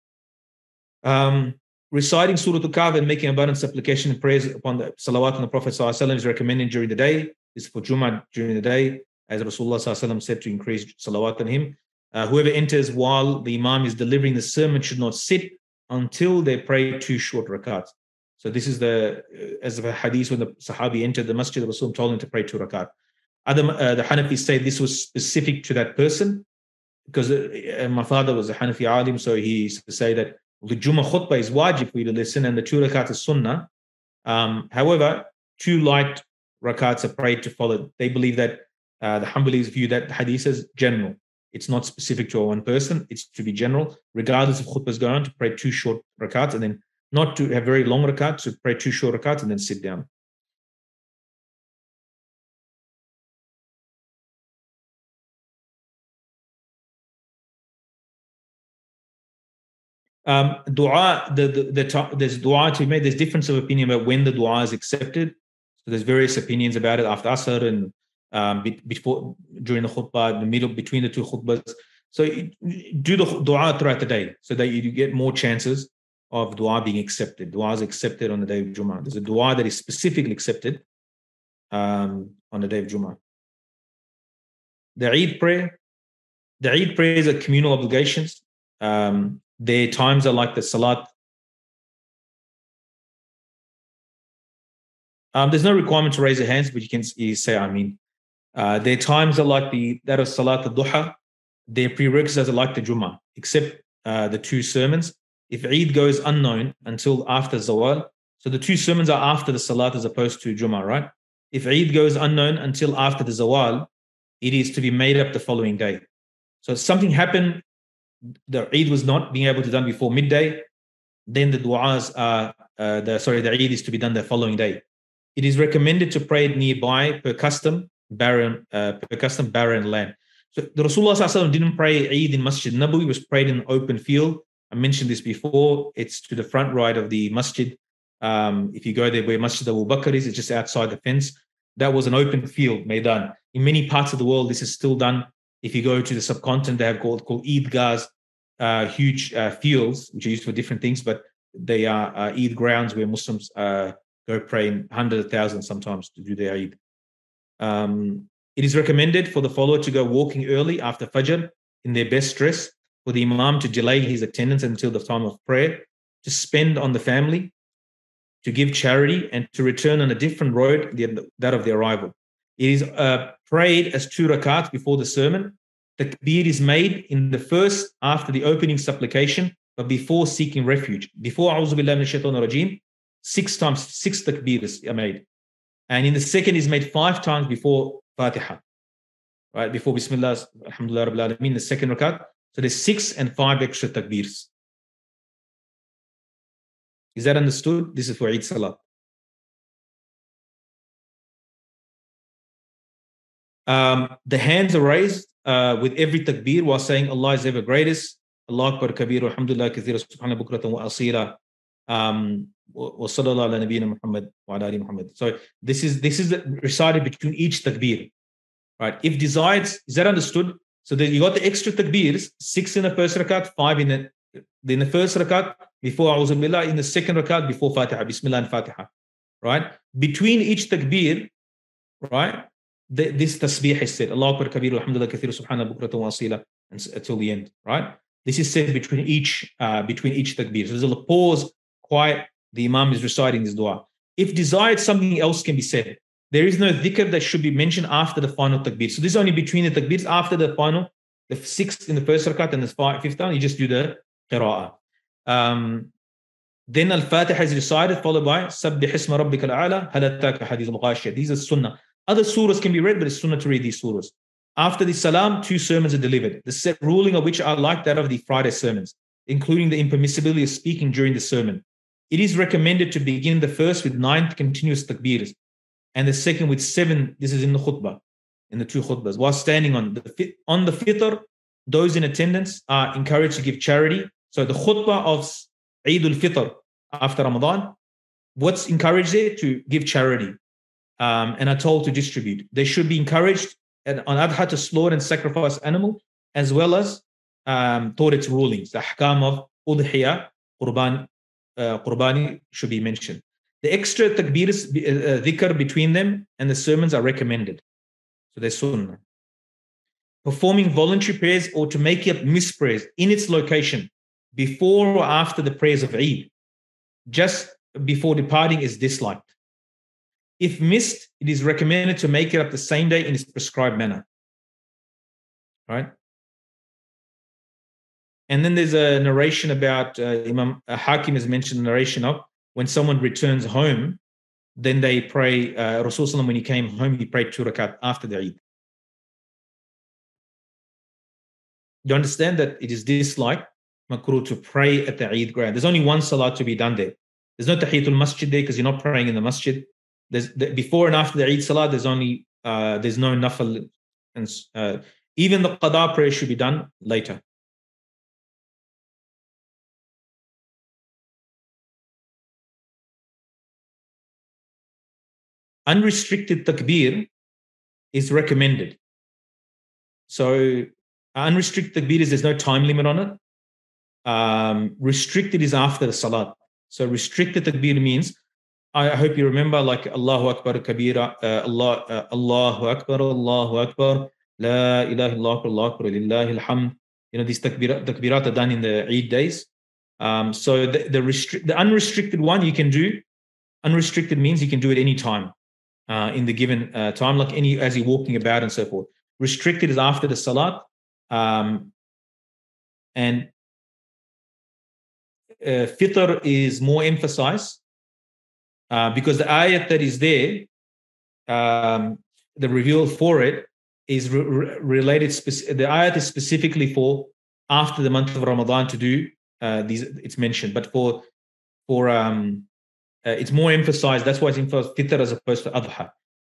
Speaker 1: Reciting Surah Al-Kahf and making abundant supplication and prayers upon the salawat on the Prophet ﷺ is recommended during the day. This is for Jummah during the day, as Rasulullah ﷺ said to increase salawat on him. Whoever enters while the Imam is delivering the sermon should not sit until they pray 2 short rakats. So this is as the hadith, when the Sahabi entered the masjid, the Rasul told him to pray 2 rakat. The Hanafis say this was specific to that person, because my father was a Hanafi alim, so he used to say that the Jummah khutbah is wajib for you to listen, and the 2 rakat is sunnah. However, 2 light rakats are prayed to follow. They believe that the Hanbalis view that the hadith is general. It's not specific to one person. It's to be general, regardless of khutbahs going on, to pray 2 short rakats, and then not to have very long rakats, to pray 2 short rakats and then sit down. Dua, there's dua to be made. There's difference of opinion about when the dua is accepted. So there's various opinions about it after Asr and before, during the khutbah, in the middle, between the 2 khutbahs. So do the dua throughout the day so that you get more chances of dua being accepted. Dua is accepted on the day of Jummah. There's a dua that is specifically accepted on the day of Jummah. The Eid prayers are communal obligations. Their times are like the Salat. There's no requirement to raise your hands, but you can say Ameen. Their times are like that of Salat al-Duha. Their prerequisites are like the Jummah, except the 2 sermons. If Eid goes unknown until after Zawal, so the 2 sermons are after the Salat as opposed to Jummah, right? If Eid goes unknown until after the Zawal, it is to be made up the following day. So if something happened, the Eid was not being able to be done before midday, then the du'as are, the Eid is to be done the following day. It is recommended to pray it nearby per custom, barren land. So the Rasulullah ﷺ didn't pray Eid in Masjid Nabawi, it was prayed in an open field. I mentioned this before. It's to the front right of the masjid. If you go there where Masjid Abu Bakr is, it's just outside the fence. That was an open field, Maidan. In many parts of the world, this is still done. If you go to the subcontinent, they have called Eidgahs, huge fields, which are used for different things, but they are Eid grounds where Muslims go pray in hundreds of thousands sometimes to do their Eid. It is recommended for the follower to go walking early after Fajr in their best dress, for the Imam to delay his attendance until the time of prayer, to spend on the family, to give charity, and to return on a different road than that of the arrival. It is prayed as 2 rakats before the sermon. The takbir is made in the first, after the opening supplication, but before seeking refuge. Before A'udhu Billahi Minash Shaitanir Rajeem, 6 times, 6 takbirs are made. And in the second is made 5 times before Fatiha. Right? Before Bismillah, Alhamdulillah Rabbil Alameen, the second rakat. So there's 6 and 5 extra takbirs. Is that understood? This is for Eid Salah. The hands are raised with every takbir while saying Allah is ever greatest. Allah Akbar Kabir, Alhamdulillah Kathira, Subhanahu Bukratan wa Asira, wa Sallallahu ala Nabiyyina Muhammad wa ala ali Muhammad. So this is recited between each takbir. Right? If desired, is that understood? So that you got the extra takbirs, 6 in the first rakat, 5 in the first rakat before A'udhu Billah, in the second rakat before Fatiha, Bismillah and Fatiha. Right? Between each takbir, right? This tasbih is said, Allah Akbar Kabir, Alhamdulillah Kathir, Subhanahu Bukratan wa Asila, until the end, right? This is said between each takbir. So there's a pause, quiet, the Imam is reciting this dua. If desired, something else can be said. There is no dhikr that should be mentioned after the final takbir. So this is only between the takbirs, after the final, the 6th in the first rakat and the 5th time, you just do the qira'ah. Then Al-Fatiha is recited, followed by Sabbih Isma Rabbika Al-A'la, Hal Attaka Hadith Al-Ghashiyah. These are sunnah. Other surahs can be read, but it's sunnah to read these surahs. After the salam, 2 sermons are delivered. The set ruling of which are like that of the Friday sermons, including the impermissibility of speaking during the sermon. It is recommended to begin the first with 9 continuous takbirs, and the second with 7. This is in the khutbah, in the 2 khutbahs. While standing on the fitr, those in attendance are encouraged to give charity. So the khutbah of Eid al-Fitr after Ramadan, what's encouraged there? To give charity. And are told to distribute. They should be encouraged on Adha to slaughter and sacrifice animal, as well as taught its rulings. The ahkam of udhiyah, qurbani should be mentioned. The extra takbirs, dhikr between them and the sermons are recommended. So they're sunnah. Performing voluntary prayers or to make up missed prayers in its location before or after the prayers of Eid, just before departing, is disliked. If missed, it is recommended to make it up the same day in its prescribed manner. Right? And then there's a narration about Imam Hakim has mentioned a narration of when someone returns home, then they pray. Rasulullah, when he came home, he prayed 2 rakat after the Eid. You understand that it is disliked, makruh, to pray at the Eid ground. There's only one salat to be done there. There's no tahiyatul masjid there because you're not praying in the masjid. Before and after the Eid Salah, there's no nafal. And even the qada prayer should be done later. Unrestricted takbir is recommended. So unrestricted takbir is there's no time limit on it. Restricted is after the salat. So restricted takbir means, I hope you remember, like Allahu Akbar Kabira, Allahu Akbar, La ilaha illallah, Allahu Akbar, Lillahi alhamd. These takbirat are done in the Eid days. So the unrestricted one you can do. Unrestricted means you can do it any time in the given time, like as you're walking about and so forth. Restricted is after the salat, and fitr is more emphasized. Because the ayat that is there, the reveal for it is related. The ayat is specifically for after the month of Ramadan to do these. It's mentioned, but for it's more emphasized. That's why it's emphasized fitr as opposed to adha.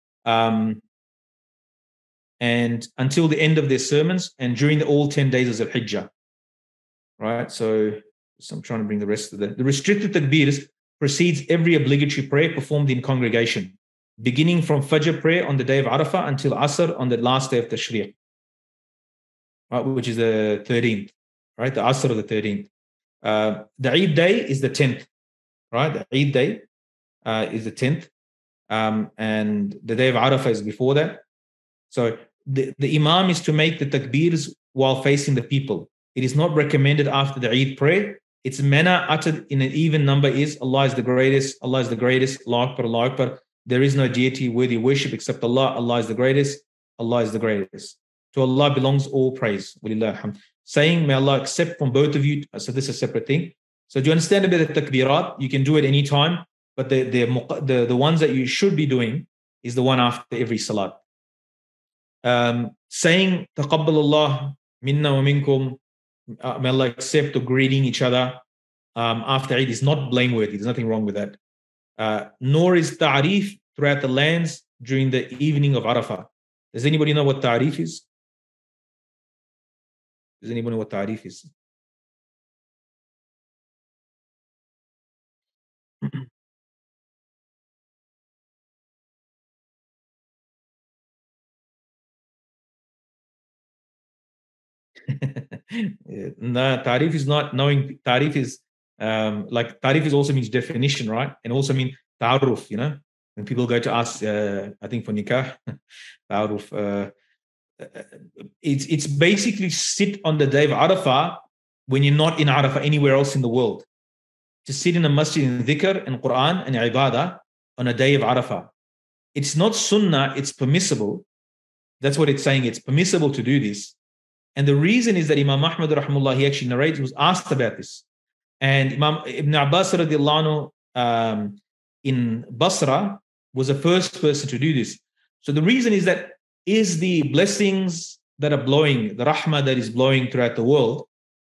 Speaker 1: And until the end of their sermons and during all 10 days of Hijjah. Right. So I'm trying to bring the rest of the restricted takbirs precedes every obligatory prayer performed in congregation, beginning from Fajr prayer on the day of Arafah until Asr on the last day of Tashriq, right, which is the 13th, right? The Asr of the 13th. The Eid day is the 10th, right? The Eid day is the 10th, and the day of Arafah is before that. So the Imam is to make the takbirs while facing the people. It is not recommended after the Eid prayer. Its manner uttered in an even number is Allah is the greatest, Allah is the greatest, Allah Akbar, Allah Akbar. There is no deity worthy of worship except Allah, Allah is the greatest, Allah is the greatest. To Allah belongs all praise. Walillah alhamd. Saying, may Allah accept from both of you. So this is a separate thing. So do you understand a bit of takbirat? You can do it anytime, but the ones that you should be doing is the one after every salat. Saying, taqabbal Allah minna wa minkum, may Allah accept, or greeting each other after Eid is not blameworthy. There's nothing wrong with that. Nor is ta'rif throughout the lands during the evening of Arafah. Does anybody know what ta'rif is? Does anybody know what ta'rif is? No, ta'rif is not knowing. Ta'rif is like ta'rif is also means definition, right? And also mean ta'aruf, you know? When people go to ask, I think for nikah, ta'aruf, it's basically sit on the day of Arafah when you're not in Arafah anywhere else in the world. To sit in a masjid in dhikr and Quran and ibadah on a day of Arafah. It's not sunnah, it's permissible. That's what it's saying. It's permissible to do this. And the reason is that Imam Ahmad rahimahullah, he actually narrates, was asked about this. And Imam Ibn Abbas radiallahu anhu, in Basra was the first person to do this. So the reason is that is the blessings that are blowing, the rahmah that is blowing throughout the world,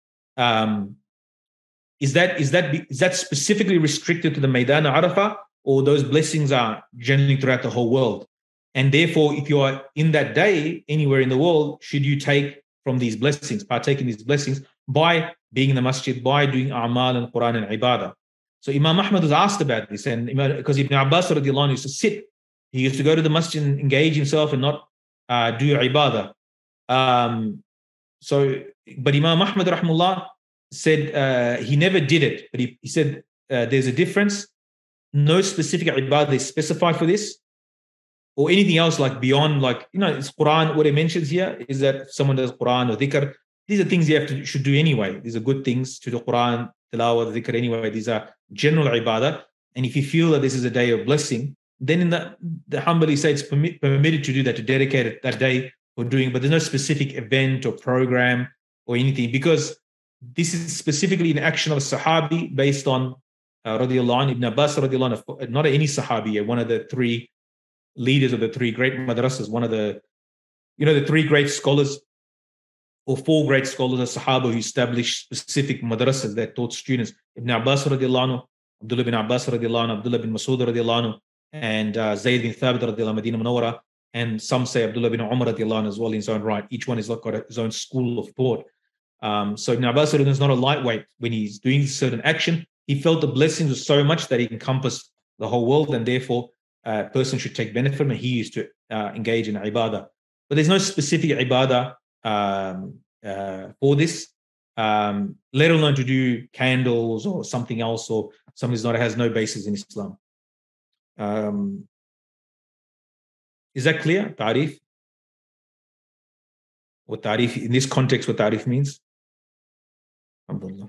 Speaker 1: is that specifically restricted to the Maidan Arafah, or those blessings are generally throughout the whole world? And therefore, if you are in that day anywhere in the world, should you take from these blessings, partake in these blessings by being in the masjid, by doing a'mal and Quran and ibadah? So Imam Ahmad was asked about this, and because Ibn Abbas radiallahu anhu used to sit, he used to go to the masjid and engage himself and not do ibadah. But Imam Ahmad rahimahullah said he never did it, but he said there's a difference. No specific ibadah is specified for this, or anything else like beyond, like, you know, it's Quran. What it mentions here is that if someone does Quran or dhikr, these are things you should do anyway. These are good things to do Quran, tilawah, dhikr anyway. These are general ibadah. And if you feel that this is a day of blessing, then in the Hanbali say it's permitted to do that, to dedicate it that day for doing, but there's no specific event or program or anything, because this is specifically an action of a Sahabi based on radiallahu anhu, Ibn Abbas radiallahu anhu, not any Sahabi, one of the three leaders of the three great madrasas, one of the, you know, the three great scholars or four great scholars of Sahaba who established specific madrasas that taught students. Ibn Abbas radiallahu anhu, Abdullah bin Abbas radiallahu anhu, Abdullah bin Masud radiallahu anhu, and Zayd bin Thabit radiallahu Madinah Munawwara, and some say Abdullah bin Umar radiallahu anhu as well in his own right. Each one has got his own school of thought. So Ibn Abbas is not a lightweight when he's doing a certain action. He felt the blessings were so much that he encompassed the whole world, and therefore a person should take benefit from it. He used to engage in ibadah. But there's no specific ibadah for this, let alone to do candles or something else, or something that has no basis in Islam. Is that clear? Ta'rif? What ta'rif, in this context, what ta'rif means? Alhamdulillah.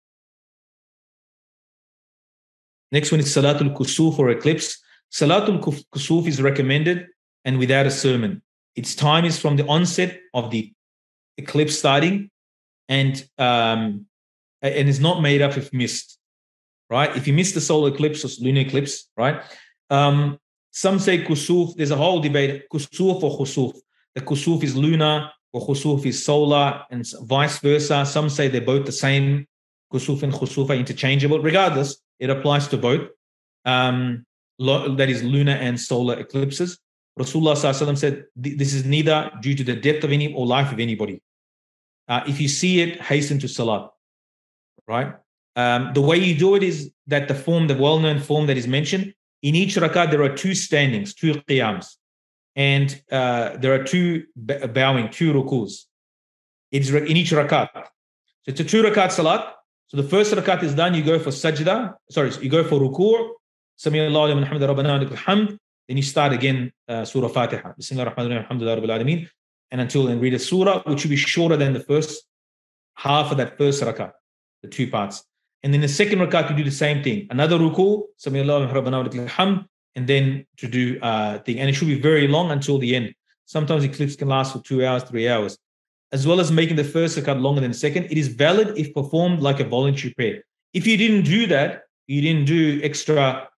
Speaker 1: Next one is Salatul Kusuf, or eclipse. Salatul Kusuf is recommended and without a sermon. Its time is from the onset of the eclipse starting, and is not made up of mist, right? If you miss the solar eclipse or lunar eclipse, right? Some say Kusuf, there's a whole debate, Kusuf or Khusuf. The Kusuf is lunar, or Khusuf is solar, and vice versa. Some say they're both the same. Kusuf and Khusuf are interchangeable. Regardless, it applies to both. That is lunar and solar eclipses. Rasulullah ﷺ said, this is neither due to the death of any or life of anybody. If you see it, hasten to salat, right? The way you do it is that the well-known form that is mentioned, in each rakat, there are two standings, two qiyams. And there are two bowing, two rukus. It's in each rakat. So it's a 2 rakat salat. So the first rakat is done, you go for sajda, you go for ruku', Sami Allahu liman hamida rabbana wa lakal hamd. Then you start again Surah Fatiha. Bismillah ar-Rahman ar-Rahim, alhamdulillah rabbil alameen. And read a surah, which will be shorter than the first half of that first rakat, the 2 parts. And then the second rakat, you do the same thing. Another ruku', Sami Allahu liman rabbana wa lakal hamd, and then to do thing. And it should be very long until the end. Sometimes eclipse can last for 2 hours, 3 hours. As well as making the first rakat longer than the second, it is valid if performed like a voluntary prayer. If you didn't do that, you didn't do extra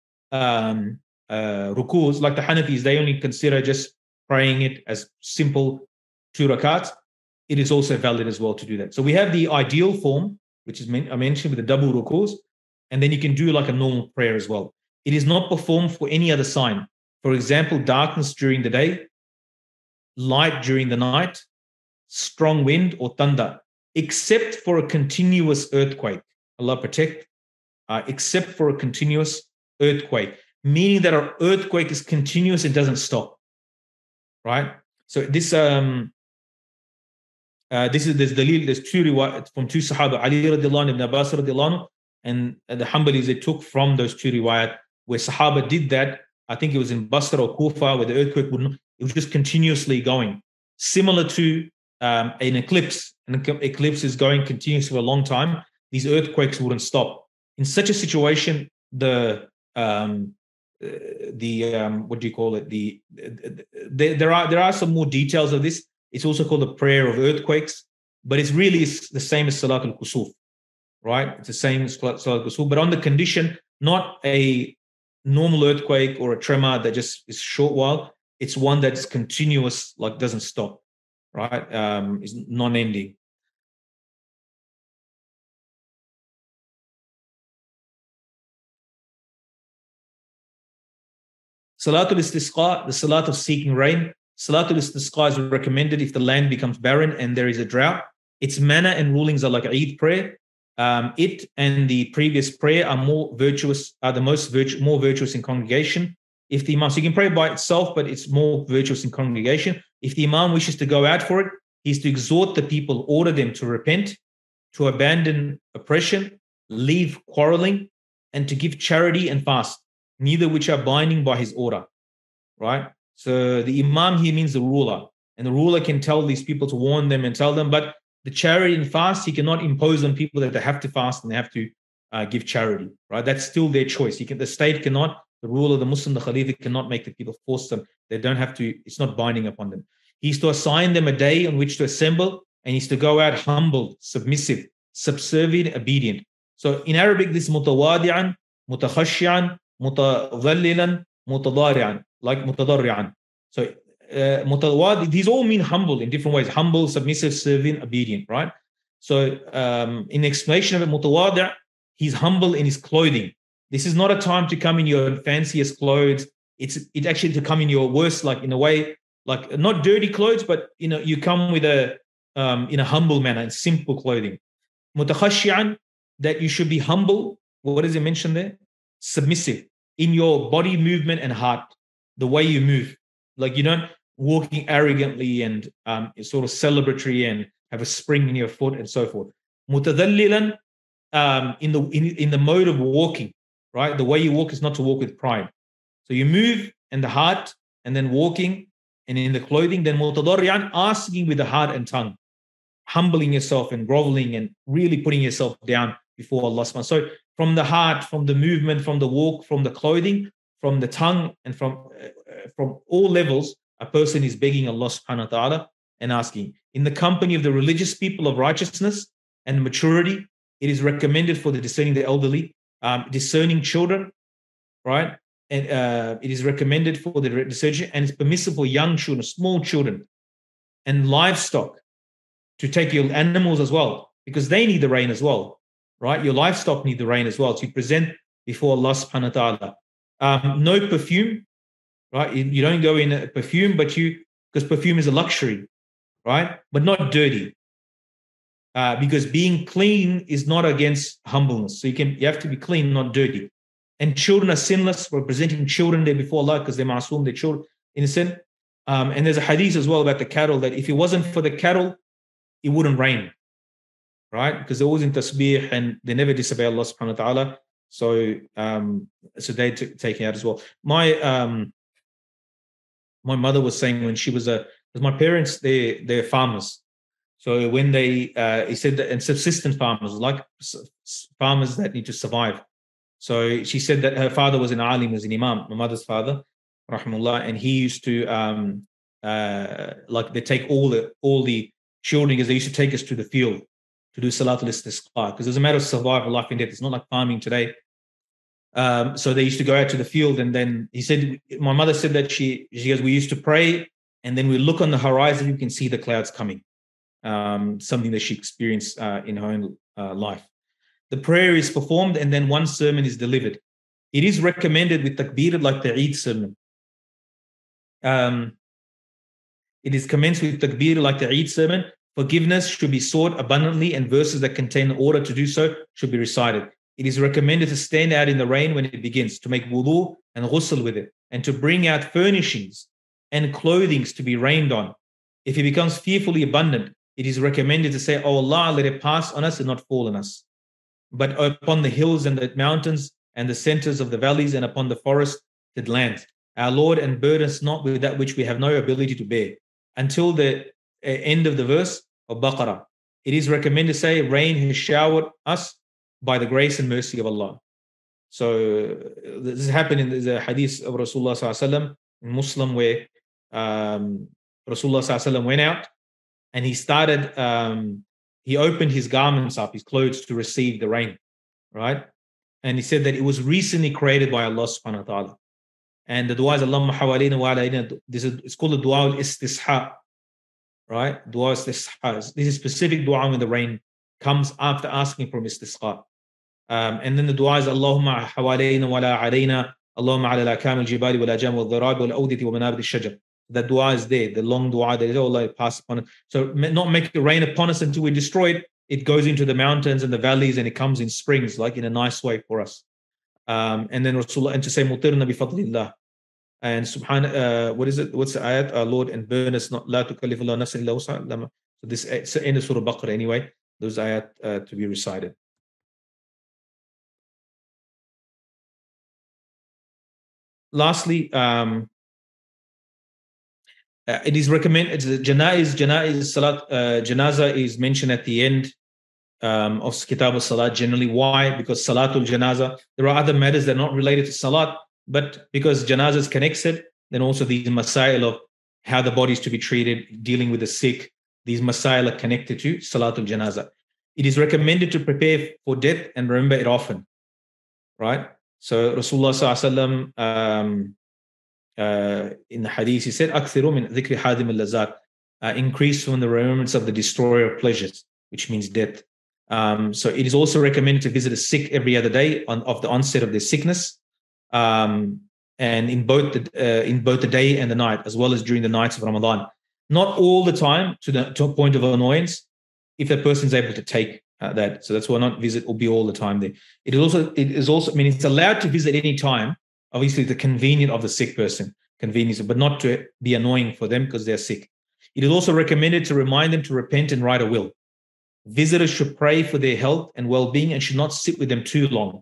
Speaker 1: rukus, like the Hanafis, they only consider just praying it as simple 2 rakats. It is also valid as well to do that. So we have the ideal form, which is I mentioned with the double rukus, and then you can do like a normal prayer as well. It is not performed for any other sign. For example, darkness during the day, light during the night, strong wind or thunder, except for a continuous earthquake. Allah protect, except for a continuous earthquake, meaning that our earthquake is continuous and doesn't stop. Right? So this is there's dalil, there's 2 riwayat from 2 Sahaba, Ali radiallahu anhu, Ibn Abbas radiallahu anhu, and the Hanbalis, they took from those 2 riwayat where Sahaba did that. I think it was in Basra or Kufa where the earthquake it was just continuously going, similar to an eclipse. An eclipse is going continuously for a long time. These earthquakes wouldn't stop. In such a situation, what do you call it? There are some more details of this. It's also called the prayer of earthquakes, but it's really the same as Salat al-Kusuf, right? It's the same as Salat al-Kusuf, but on the condition, not a normal earthquake or a tremor that just is short while. It's one that's continuous, like doesn't stop, right? Is non-ending. Salatul Istisqa, the Salat of seeking rain. Salatul Istisqa is recommended if the land becomes barren and there is a drought. Its manner and rulings are like Eid prayer. It and the previous prayer are more virtuous, are the more virtuous in congregation. If the Imam, so you can pray by itself, but it's more virtuous in congregation. If the Imam wishes to go out for it, he's to exhort the people, order them to repent, to abandon oppression, leave quarreling, and to give charity and fast, neither which are binding by his order, right? So the Imam here means the ruler, and the ruler can tell these people to warn them and tell them, but the charity and fast, he cannot impose on people that they have to fast and they have to give charity, right? That's still their choice. The state cannot, the ruler, the Muslim, the Khalifa cannot make the people force them. They don't have to, it's not binding upon them. He's to assign them a day on which to assemble, and he's to go out humble, submissive, subservient, obedient. So in Arabic, this mutawadi'an, mutakhashi'an, mutadhallilan, mutadari'an, like mutadarri'an. So these all mean humble in different ways. Humble, submissive, serving, obedient, right? So in the explanation of it, mutawadi', he's humble in his clothing. This is not a time to come in your fanciest clothes. It's actually to come in your worst, like in a way, like not dirty clothes, but you come with in a humble manner, in simple clothing. Mutakhashi'an, that you should be humble. What does it mention there? Submissive in your body movement and heart, the way you move. Like you don't walking arrogantly and sort of celebratory and have a spring in your foot and so forth. Mutadhallilan, in the mode of walking, right? The way you walk is not to walk with pride. So you move in the heart and then walking, and in the clothing, then mutadarri'an, asking with the heart and tongue, humbling yourself and groveling and really putting yourself down before Allah subhanahu wa ta'ala. So from the heart, from the movement, from the walk, from the clothing, from the tongue, and from all levels, a person is begging Allah subhanahu wa ta'ala and asking. In the company of the religious people of righteousness and maturity, it is recommended for the discerning the elderly, discerning children, right? And it is recommended for the discerning, and it's permissible for young children, small children, and livestock to take your animals as well, because they need the rain as well, right? Your livestock need the rain as well to present before Allah subhanahu wa ta'ala. No perfume, right? You don't go in a perfume, because perfume is a luxury, right? But not dirty. Because being clean is not against humbleness. So you have to be clean, not dirty. And children are sinless. We're presenting children there before Allah because they're ma'asum, they're children, innocent. And there's a hadith as well about the cattle, that if it wasn't for the cattle, it wouldn't rain, right? Because they're always in tasbih and they never disobey Allah subhanahu wa ta'ala. So they're taking out as well. My mother was saying when she was because my parents, they're farmers. So when he said that, and subsistent farmers, like farmers that need to survive. So she said that her father was an alim, was an imam, my mother's father, rahimahullah, and he used to like they take all the children, because they used to take us to the field to do Salatul Istisqa, because it's a matter of survival, life and death. It's not like farming today. So they used to go out to the field, and then he said, my mother said that she goes, we used to pray, and then we look on the horizon, you can see the clouds coming. Something that she experienced in her own life. The prayer is performed, and then one sermon is delivered. It is recommended with takbir, like the Eid sermon. It is commenced with takbir, like the Eid sermon. Forgiveness should be sought abundantly, and verses that contain the order to do so should be recited. It is recommended to stand out in the rain when it begins, to make wudu and ghusl with it, and to bring out furnishings and clothings to be rained on. If it becomes fearfully abundant, it is recommended to say, "Oh Allah, let it pass on us and not fall on us." But upon the hills and the mountains and the centers of the valleys and upon the forested lands, our Lord, and burden us not with that which we have no ability to bear. Until the end of the verse of Baqarah. It is recommended to say, rain has showered us by the grace and mercy of Allah. So this happened in the hadith of Rasulullah sallallahu alaihi wasallam in Muslim, where Rasulullah sallallahu alaihi wasallam went out and he started, he opened his garments up, his clothes, to receive the rain, right? And he said that it was recently created by Allah subhanahu wa ta'ala. And the dua is Allahumma hawalina wa alayna. It's called the dua al-istisha, right? Dua istisha. This is specific dua when the rain comes after asking for istisqa. And then the dua is Allahumma hawalina wa la alayna. Allahumma ala al-akam al-jibali wa la jam wa al-dharab wa al-awditi wa manabid al-shajar. The dua is there, the long dua that is, oh Allah, pass upon it. So not make it rain upon us until we're destroyed. It goes into the mountains and the valleys, and it comes in springs, like in a nice way for us. And then Rasulullah, and to say mutirna bi fadlillah. And subhan, what is it? What's the ayat? Our Lord, and burn us not, la tukallifullah nafsan illa wus'aha. So this it's in the Surah Baqarah anyway. Those ayat to be recited. Lastly, it is recommended. Janaiz salat, janaza is mentioned at the end of Kitab al-Salat generally. Why? Because Salatul Janaza. There are other matters that are not related to Salat, but because Janaza is connected, then also these masail of how the body is to be treated, dealing with the sick, these masail are connected to Salatul Janaza. It is recommended to prepare for death and remember it often, right? So Rasulullah sallallahu alaihi wasallam, in the hadith, he said, "Akthiru min dhikri hadim al-lazat," increase from the remembrance of the destroyer of pleasures, which means death. So it is also recommended to visit a sick every other day of the onset of their sickness, and in both the day and the night, as well as during the nights of Ramadan. Not all the time to a point of annoyance, if the person is able to take that. So that's why not visit or be all the time there. It is also, I mean, it's allowed to visit any time. Obviously, the convenient of the sick person, convenience, but not to be annoying for them because they're sick. It is also recommended to remind them to repent and write a will. Visitors should pray for their health and well-being and should not sit with them too long.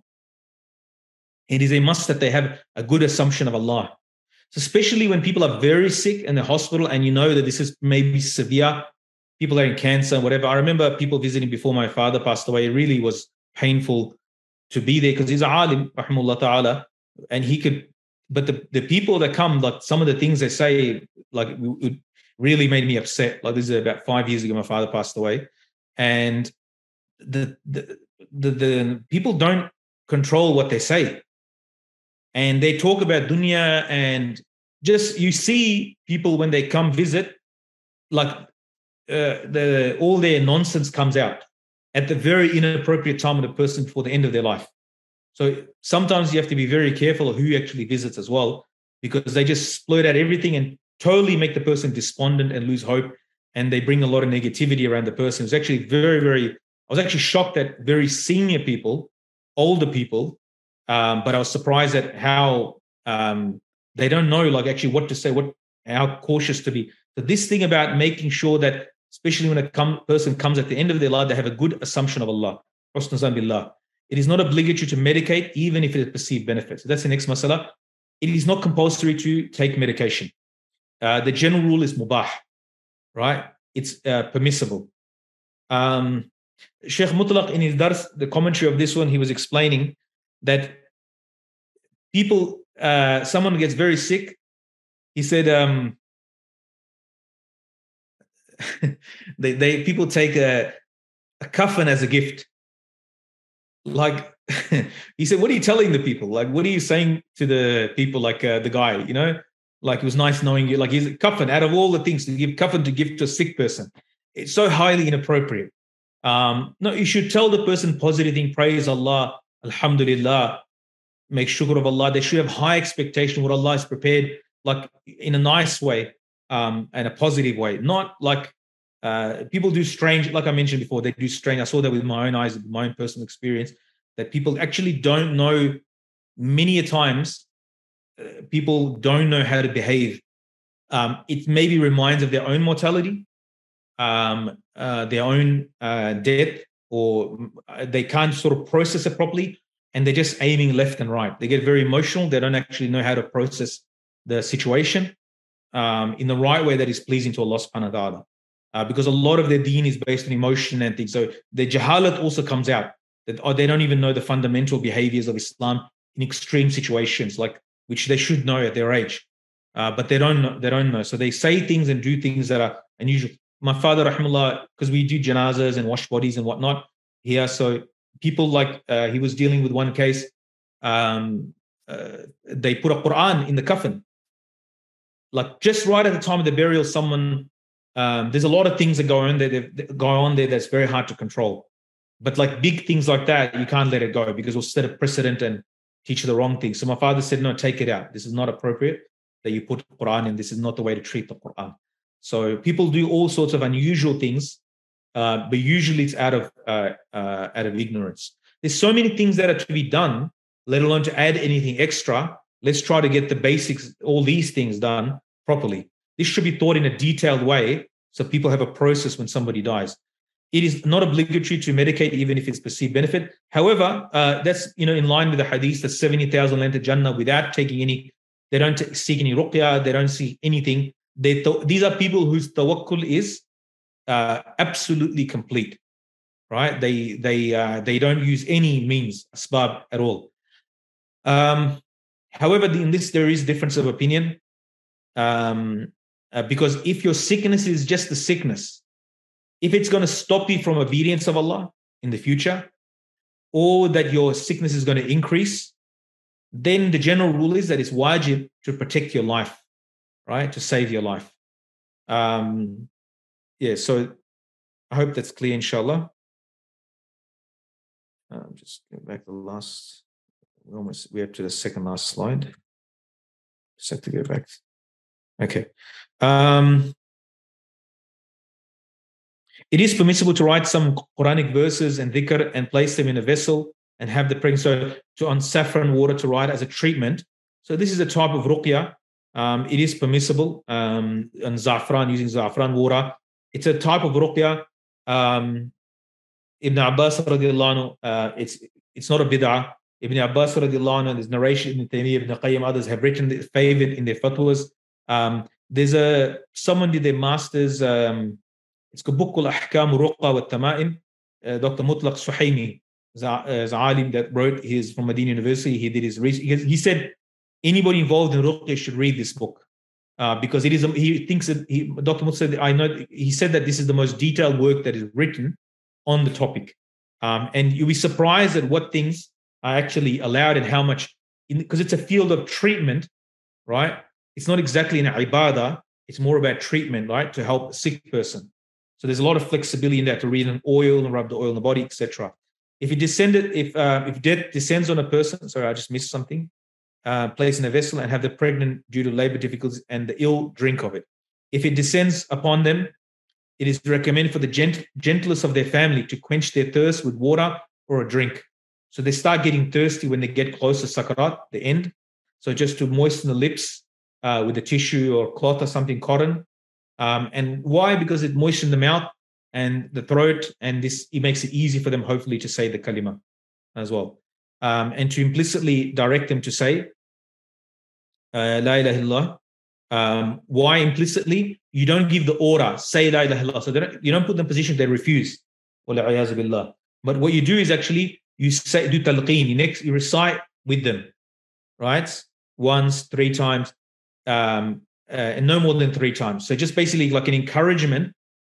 Speaker 1: It is a must that they have a good assumption of Allah. So especially when people are very sick in the hospital and you know that this is maybe severe, people are in cancer and whatever. I remember people visiting before my father passed away. It really was painful to be there because he's a alim, rahimahullah ta'ala, and he could, but the people that come, like some of the things they say, like it really made me upset. Like this is about 5 years ago, my father passed away. And the people don't control what they say. And they talk about dunya, and just you see people when they come visit, like all their nonsense comes out at the very inappropriate time of the person before the end of their life. So sometimes you have to be very careful of who actually visits as well, because they just splurt out everything and totally make the person despondent and lose hope. And they bring a lot of negativity around the person. It's actually I was actually shocked that very senior people, older people, but I was surprised at how they don't know, like actually what to say, how cautious to be. So this thing about making sure that, especially when a person comes at the end of their life, they have a good assumption of Allah. It is not obligatory to medicate, even if it perceived benefits. So that's the next masala. It is not compulsory to take medication. The general rule is mubah, right? It's permissible. Sheikh Mutlaq in his dars, the commentary of this one, he was explaining that people, someone gets very sick. He said, people take a coffin as a gift. Like he said, what are you telling the people? Like, what are you saying to the people? Like the guy, like it was nice knowing you. Like he's a coffin out of all the things to give coffin to give to a sick person. It's so highly inappropriate. No, you should tell the person positive thing. Praise Allah, Alhamdulillah, make shukr of Allah. They should have high expectation what Allah has prepared, like in a nice way, and a positive way. Not like people do strange, like I mentioned before, they do strange. I saw that with my own eyes, with my own personal experience, that people actually don't know many a times, people don't know how to behave. It maybe reminds of their own mortality, their own death, or they can't sort of process it properly, and they're just aiming left and right. They get very emotional. They don't actually know how to process the situation in the right way that is pleasing to Allah subhanahu wa ta'ala. Because a lot of their deen is based on emotion and things. So the jahalat also comes out, that they don't even know the fundamental behaviors of Islam in extreme situations, like which they should know at their age. But they don't know. So they say things and do things that are unusual. My father, rahimahullah, because we do janazas and wash bodies and whatnot here. So people like, he was dealing with one case, they put a Quran in the coffin. Like just right at the time of the burial, someone, there's a lot of things that go on there that's very hard to control. But like big things like that, you can't let it go because it'll set a precedent and teach you the wrong thing. So my father said, no, take it out. This is not appropriate that you put Quran in. This is not the way to treat the Quran. So people do all sorts of unusual things, but usually it's out of ignorance. There's so many things that are to be done, let alone to add anything extra. Let's try to get the basics, all these things done properly. This should be taught in a detailed way so people have a process when somebody dies. It is not obligatory to medicate even if it's perceived benefit. However, that's in line with the hadith that 70,000 enter Jannah without taking any, they don't seek any ruqya, they don't seek anything. These are people whose tawakkul is absolutely complete, right? They don't use any means, asbab at all. However, in this there is difference of opinion, because if your sickness is just the sickness, if it's going to stop you from obedience of Allah in the future, or that your sickness is going to increase, then the general rule is that it's wajib to protect your life, right? To save your life. So I hope that's clear, inshallah. Just go back to the last, we're up to the second last slide. Just have to go back. Okay. It is permissible to write some Quranic verses and dhikr and place them in a vessel and have the pregnant, on saffron water to write as a treatment. So this is a type of ruqya. It is permissible, and za'afran, using za'afran water. It's a type of ruqya. Ibn Abbas radiallahu anhu, it's not a bid'ah. Ibn Abbas radiallahu anhu, there's narration, Ibn Taymiyyah, Ibn Qayyim, others have written the favorite in their fatwas. There's someone did their master's, it's called Book al-Ahkam Ruqa wa Tama'im. Dr. Mutlaq Suhaimi is a alim that wrote, he's from Medina University. He did his research. He said anybody involved in ruqya should read this book, because it is. He thinks that Dr. Mutlaq said, I know. He said that this is the most detailed work that is written on the topic, and you'll be surprised at what things are actually allowed and how much, because it's a field of treatment, right? It's not exactly an ibadah. It's more about treatment, right, to help a sick person. So there's a lot of flexibility in that, to read an oil and rub the oil in the body, etc. If death descends on a person, sorry, I just missed something, place in a vessel and have the pregnant due to labor difficulties and the ill drink of it. If it descends upon them, it is recommended for the gentlest of their family to quench their thirst with water or a drink. So they start getting thirsty when they get close to sakarat, the end. So just to moisten the lips with a tissue or cloth or something, cotton. And why? Because it moistens the mouth and the throat, and it makes it easy for them, hopefully, to say the kalima as well. And to implicitly direct them to say La ilaha illallah. Why implicitly? You don't give the order, say La ilaha illallah. So you don't put them in a position they refuse. But what you do is actually, you say, do talqeen. You recite with them, right? Once, 3 times. And no more than 3 times. So just basically like an encouragement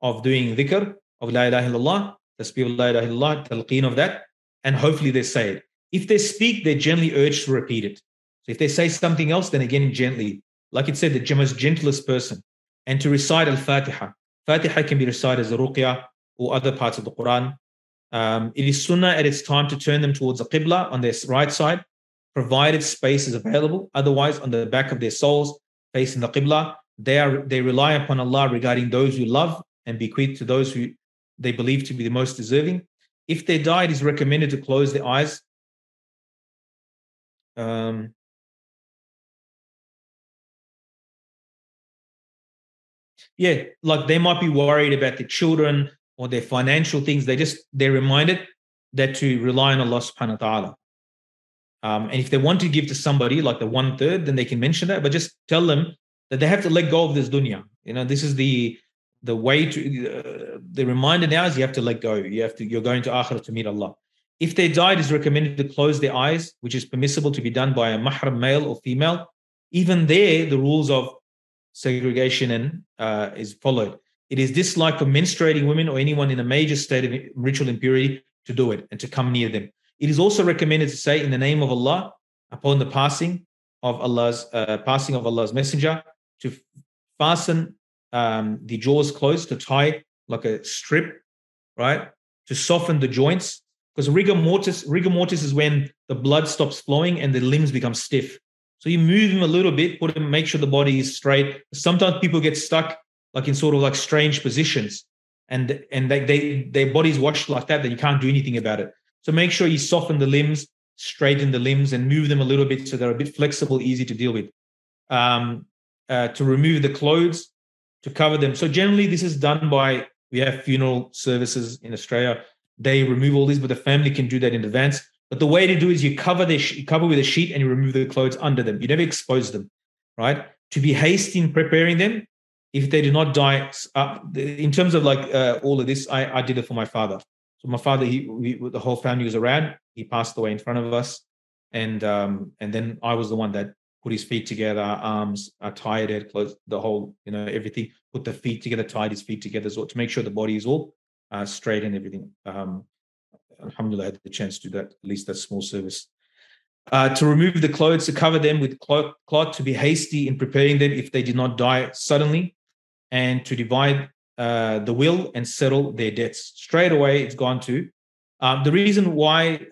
Speaker 1: of doing dhikr of La ilaha illallah, tasbih of La ilaha illallah, talqeen of that, and hopefully they say it. If they speak, they're generally urged to repeat it. So if they say something else, then again, gently. Like it said, the most gentlest person. And to recite Al-Fatiha. Fatiha can be recited as a ruqyah or other parts of the Quran. It is sunnah at its time to turn them towards the qibla on their right side, provided space is available. Otherwise, on the back of their soles, facing the qibla, they rely upon Allah regarding those who love and bequeath to those who they believe to be the most deserving. If they die, it is recommended to close their eyes. Yeah, like they might be worried about their children or their financial things. They're reminded that to rely on Allah subhanahu wa ta'ala. And if they want to give to somebody like the 1/3, then they can mention that, but just tell them that they have to let go of this dunya. This is the way to, the reminder now is you have to let go. You're going to akhirah to meet Allah. If they died, it's recommended to close their eyes, which is permissible to be done by a mahram, male or female. Even there, the rules of segregation is followed. It is disliked for menstruating women or anyone in a major state of ritual impurity to do it and to come near them. It is also recommended to say in the name of Allah upon the passing of Allah's messenger, to fasten the jaws closed, to tie like a strip, right? To soften the joints, because rigor mortis is when the blood stops flowing and the limbs become stiff. So you move them a little bit, make sure the body is straight. Sometimes people get stuck like in sort of like strange positions, and their body's washed like that you can't do anything about it. So make sure you soften the limbs, straighten the limbs, and move them a little bit so they're a bit flexible, easy to deal with. To remove the clothes, to cover them. So generally this is done by, we have funeral services in Australia. They remove all these, but the family can do that in advance. But the way to do is you cover with a sheet and you remove the clothes under them. You never expose them, right? To be hasty in preparing them, if they do not die. In terms of like all of this, I did it for my father. So my father, the whole family was around. He passed away in front of us, and then I was the one that put his feet together, arms, tied it, closed the whole, everything. Put the feet together, tied his feet together, so to make sure the body is all straight and everything. Alhamdulillah, I had the chance to do that, at least that small service. To remove the clothes, to cover them with cloth, to be hasty in preparing them if they did not die suddenly, and to divide the will and settle their debts. Straight away, it's gone to. The reason why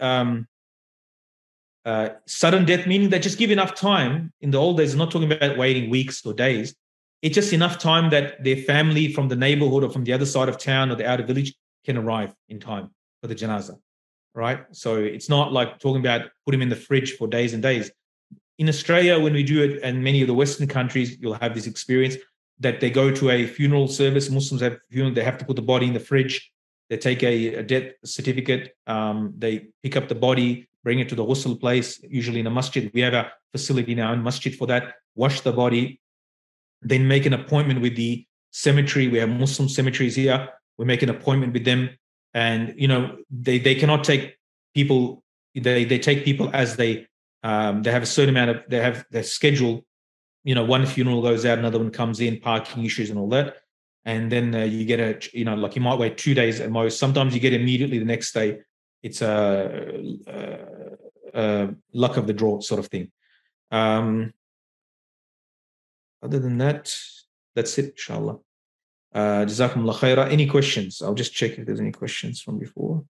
Speaker 1: sudden death, meaning that just give enough time. In the old days, I'm not talking about waiting weeks or days. It's just enough time that their family from the neighborhood or from the other side of town or the outer village can arrive in time for the janazah, right? So it's not like talking about put him in the fridge for days and days. In Australia, when we do it, and many of the Western countries, you'll have this experience that they go to a funeral service. Muslims have funeral, they have to put the body in the fridge. They take a death certificate. They pick up the body, bring it to the ghusl place, usually in a masjid. We have a facility now in masjid for that. Wash the body, then make an appointment with the cemetery. We have Muslim cemeteries here. We make an appointment with them. And, they cannot take people. They take people as they have a certain amount of, they have their schedule. One funeral goes out, another one comes in, parking issues and all that. And then you get like you might wait 2 days at most. Sometimes you get immediately the next day. It's a luck of the draw sort of thing. Other than that, that's it, inshallah. Jazakumullah khaira. Any questions? I'll just check if there's any questions from before.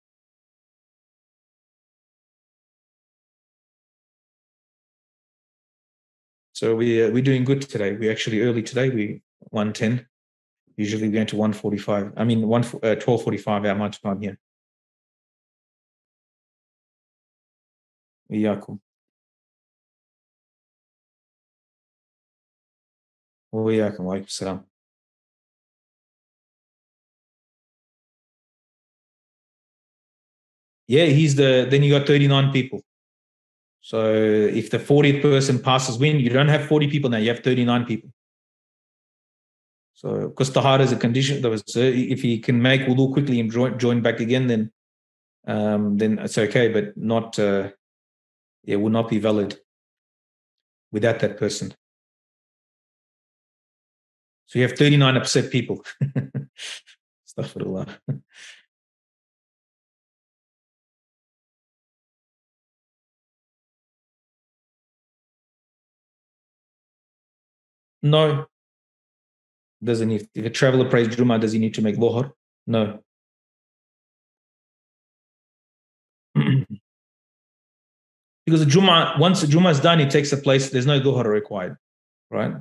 Speaker 1: So we're doing good today. We're actually early today. We 1:10. Usually we're going to 1:45. 12:45 our time here. Iyakum. Wa alaikum salam. Yeah, then you got 39 people. So if the 40th person passes win, you don't have 40 people now, you have 39 people. So because tahara is a condition, if he can make wudu quickly and join back again, then it's okay, but not, it will not be valid without that person. So you have 39 upset people. Astaghfirullah. No, doesn't need. If a traveler prays Jummah, does he need to make Dhuhr? No. Because the Jummah, once the Jummah is done, it takes a place. There's no Dhuhr required, right?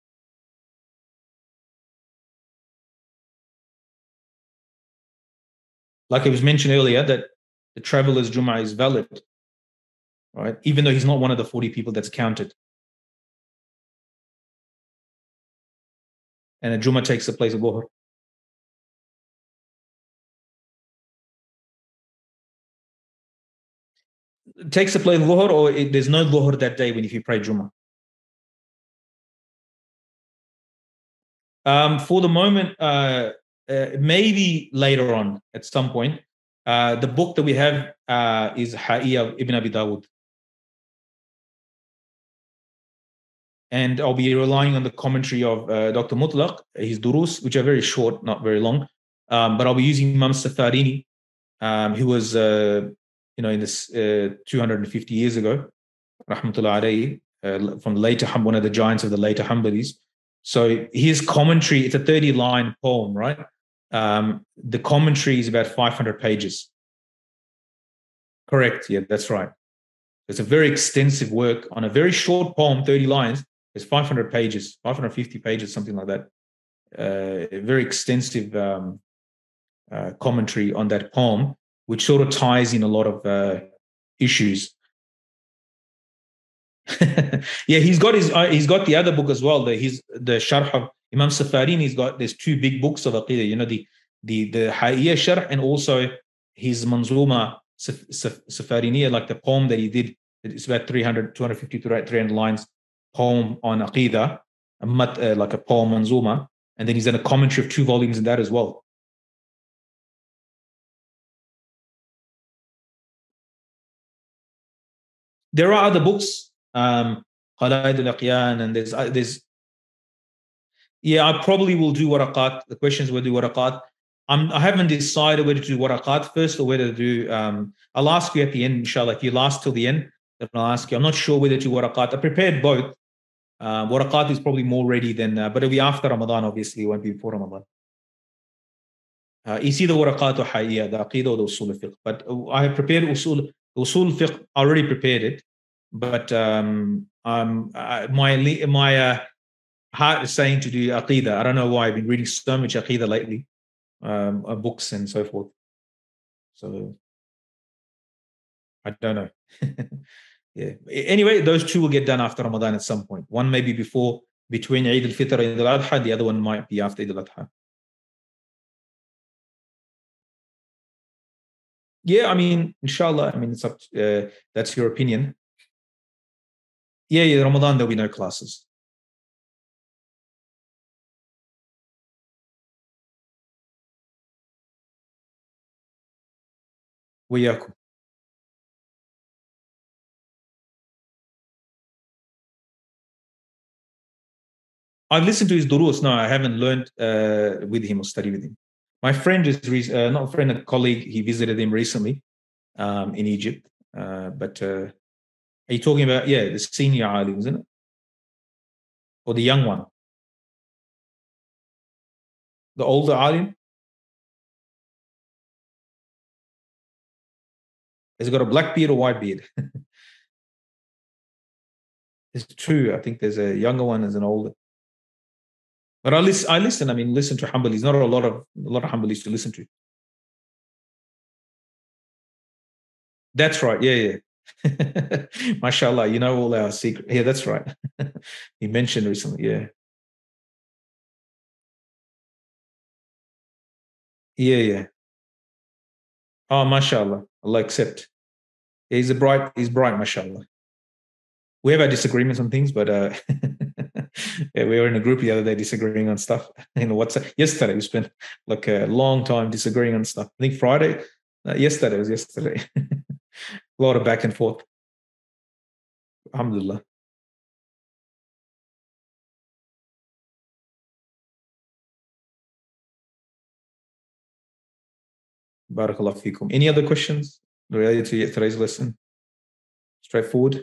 Speaker 1: Like it was mentioned earlier, that the traveler's Jummah is valid, right? Even though he's not one of the 40 people that's counted. And a Jummah takes the place of Dhuhr. It takes the place of Dhuhr, or there's no Dhuhr that day when if you pray Jummah. For the moment, maybe later on at some point. The book that we have is Ha'iyya Ibn Abi Dawud. And I'll be relying on the commentary of Dr. Mutlaq, his durus, which are very short, not very long. But I'll be using Imam Safarini, who was, in this 250 years ago, rahmatullah alayhi, from later one of the giants of the later Hanbalis. So his commentary, it's a 30-line poem, right? The commentary is about 500 pages. Correct. Yeah, that's right. It's a very extensive work on a very short poem, 30 lines. It's 500 pages, 550 pages, something like that. A very extensive commentary on that poem, which sort of ties in a lot of issues. Yeah, he's got the other book as well. The Sharh of Imam Safarini. There's two big books of Aqidah. The Ha'iyya Sharh, and also his Manzuma Safariniyya, like the poem that he did. It's about 250 to 300 lines poem on Aqidah, like a poem Manzuma, and then he's done a commentary of 2 volumes in that as well. There are other books, Qala'id al-Aqyan, and there's yeah, I probably will do waraqat. The questions will do waraqat. I haven't decided whether to do waraqat first or whether to do. I'll ask you at the end, inshallah. If you last till the end, then I'll ask you. I'm not sure whether to do waraqat. I prepared both. Waraqat is probably more ready than, but it'll be after Ramadan, obviously. It won't be before Ramadan. It's either waraqat or Ha'iyya, the Aqidah or the Usul al-Fiqh. But I have prepared Usul al-Fiqh, I already prepared it. But my heart is saying to do Aqidah. I don't know why. I've been reading so much Aqidah lately, books and so forth. So I don't know. Yeah. Anyway, those 2 will get done after Ramadan at some point. One maybe between Eid al-Fitr and Eid al-Adha. The other one might be after Eid al-Adha. Yeah, I mean, inshallah. I mean, it's up. That's your opinion. Yeah, Ramadan there'll be no classes. وياكم. I've listened to his durus. No, I haven't learned with him or studied with him. My friend is not a friend, a colleague. He visited him recently in Egypt. But are you talking about, the senior alim, isn't it? Or the young one? The older alim? Has he got a black beard or white beard? There's 2. I think there's a younger one, there's an older. But I listen. I mean, listen to Hanbalis. Not a lot of Hanbalis to listen to. That's right. Yeah. MashaAllah, you know all our secret. Yeah, that's right. He mentioned recently. Yeah. Yeah. Oh, MashaAllah. Allah accept. Yeah, he's bright, MashaAllah. We have our disagreements on things, but yeah, we were in a group the other day disagreeing on stuff in WhatsApp. Yesterday, we spent like a long time disagreeing on stuff. I think Friday, yesterday. A lot of back and forth. Alhamdulillah. Barakallah fikum. Any other questions related to today's lesson? Straightforward.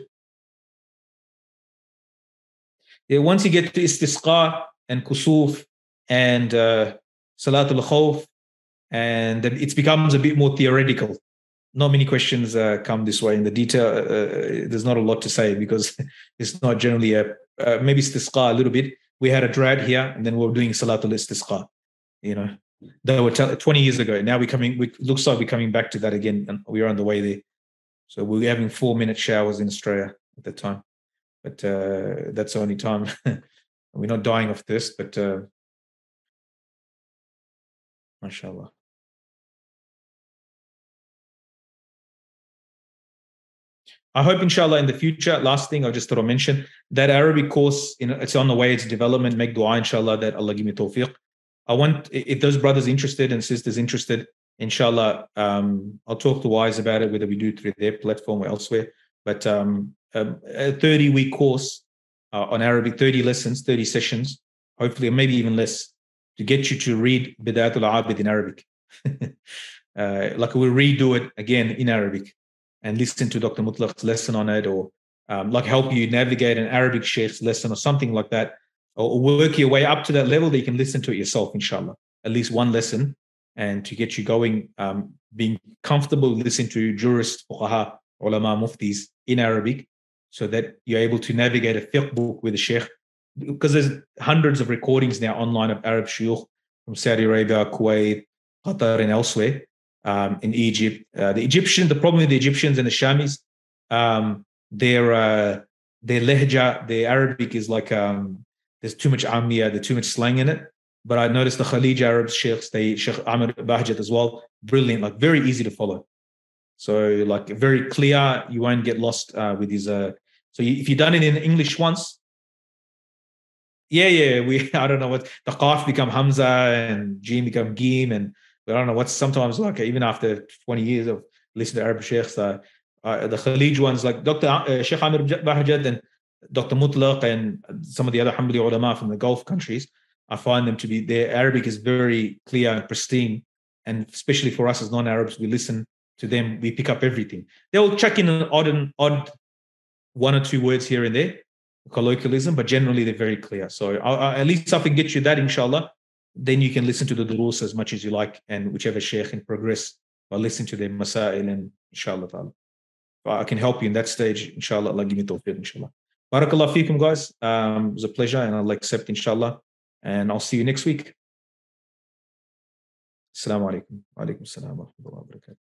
Speaker 1: Yeah, once you get to istisqa and kusuf and salatul khawf, and it becomes a bit more theoretical. Not many questions come this way in the detail. There's not a lot to say because it's not generally maybe istisqa a little bit. We had a drought here, and then we were doing salatul istisqa. You know, they were 20 years ago. Now looks like we're coming back to that again, and we're on the way there. So we were having 4-minute showers in Australia at that time, but that's the only time. We're not dying of thirst, but mashallah. I hope, inshallah, in the future, last thing I just thought I'll mention, that Arabic course, it's on the way, it's development, make dua, inshallah, that Allah give me tawfiq. I want, if those brothers interested and sisters interested, inshallah, I'll talk to Wise about it, whether we do it through their platform or elsewhere. But a 30-week course on Arabic, 30 lessons, 30 sessions, hopefully, or maybe even less, to get you to read Bidayatul Abid in Arabic. Like we'll redo it again in Arabic and listen to Dr. Mutlaq's lesson on it, or like help you navigate an Arabic sheikh's lesson or something like that, or work your way up to that level that you can listen to it yourself, inshallah. At least one lesson, and to get you going, being comfortable listening to jurists, fuqaha, ulama, muftis in Arabic, so that you're able to navigate a fiqh book with a sheikh. Because there's hundreds of recordings now online of Arab shuyukh from Saudi Arabia, Kuwait, Qatar, and elsewhere. In Egypt, the problem with the Egyptians and the Shamis, their lehja, their Arabic is like there's too much ammiya, there's too much slang in it. But I noticed the Khalij Arabs, Sheikh Amr Bahjat as well, brilliant, like very easy to follow. So like very clear, you won't get lost with his. So if you've done it in English once, I don't know what the qaf become Hamza and Jim become Gim, and I don't know what's sometimes like even after 20 years of listening to Arab sheikhs, the Khalij ones like Dr. Sheikh Amir Bahjad and Dr. Mutlaq and some of the other Hanbali ulama from the Gulf countries, I find them to be, their Arabic is very clear and pristine, and especially for us as non-Arabs, we listen to them, we pick up everything. They'll chuck in an odd one or two words here and there, colloquialism, but generally they're very clear. So at least I can get you that, inshallah. Then you can listen to the durus as much as you like, and whichever sheikh in progress, by listening to their masail, and inshallah ta'ala. I can help you in that stage, inshallah. Allah give me tawfiq, inshallah. Barakallah feekum, guys. It was a pleasure, and I'll accept, inshallah. And I'll see you next week. Assalamu alaikum. Wa alaikum assalam wa rahmatullahi wa barakatuh.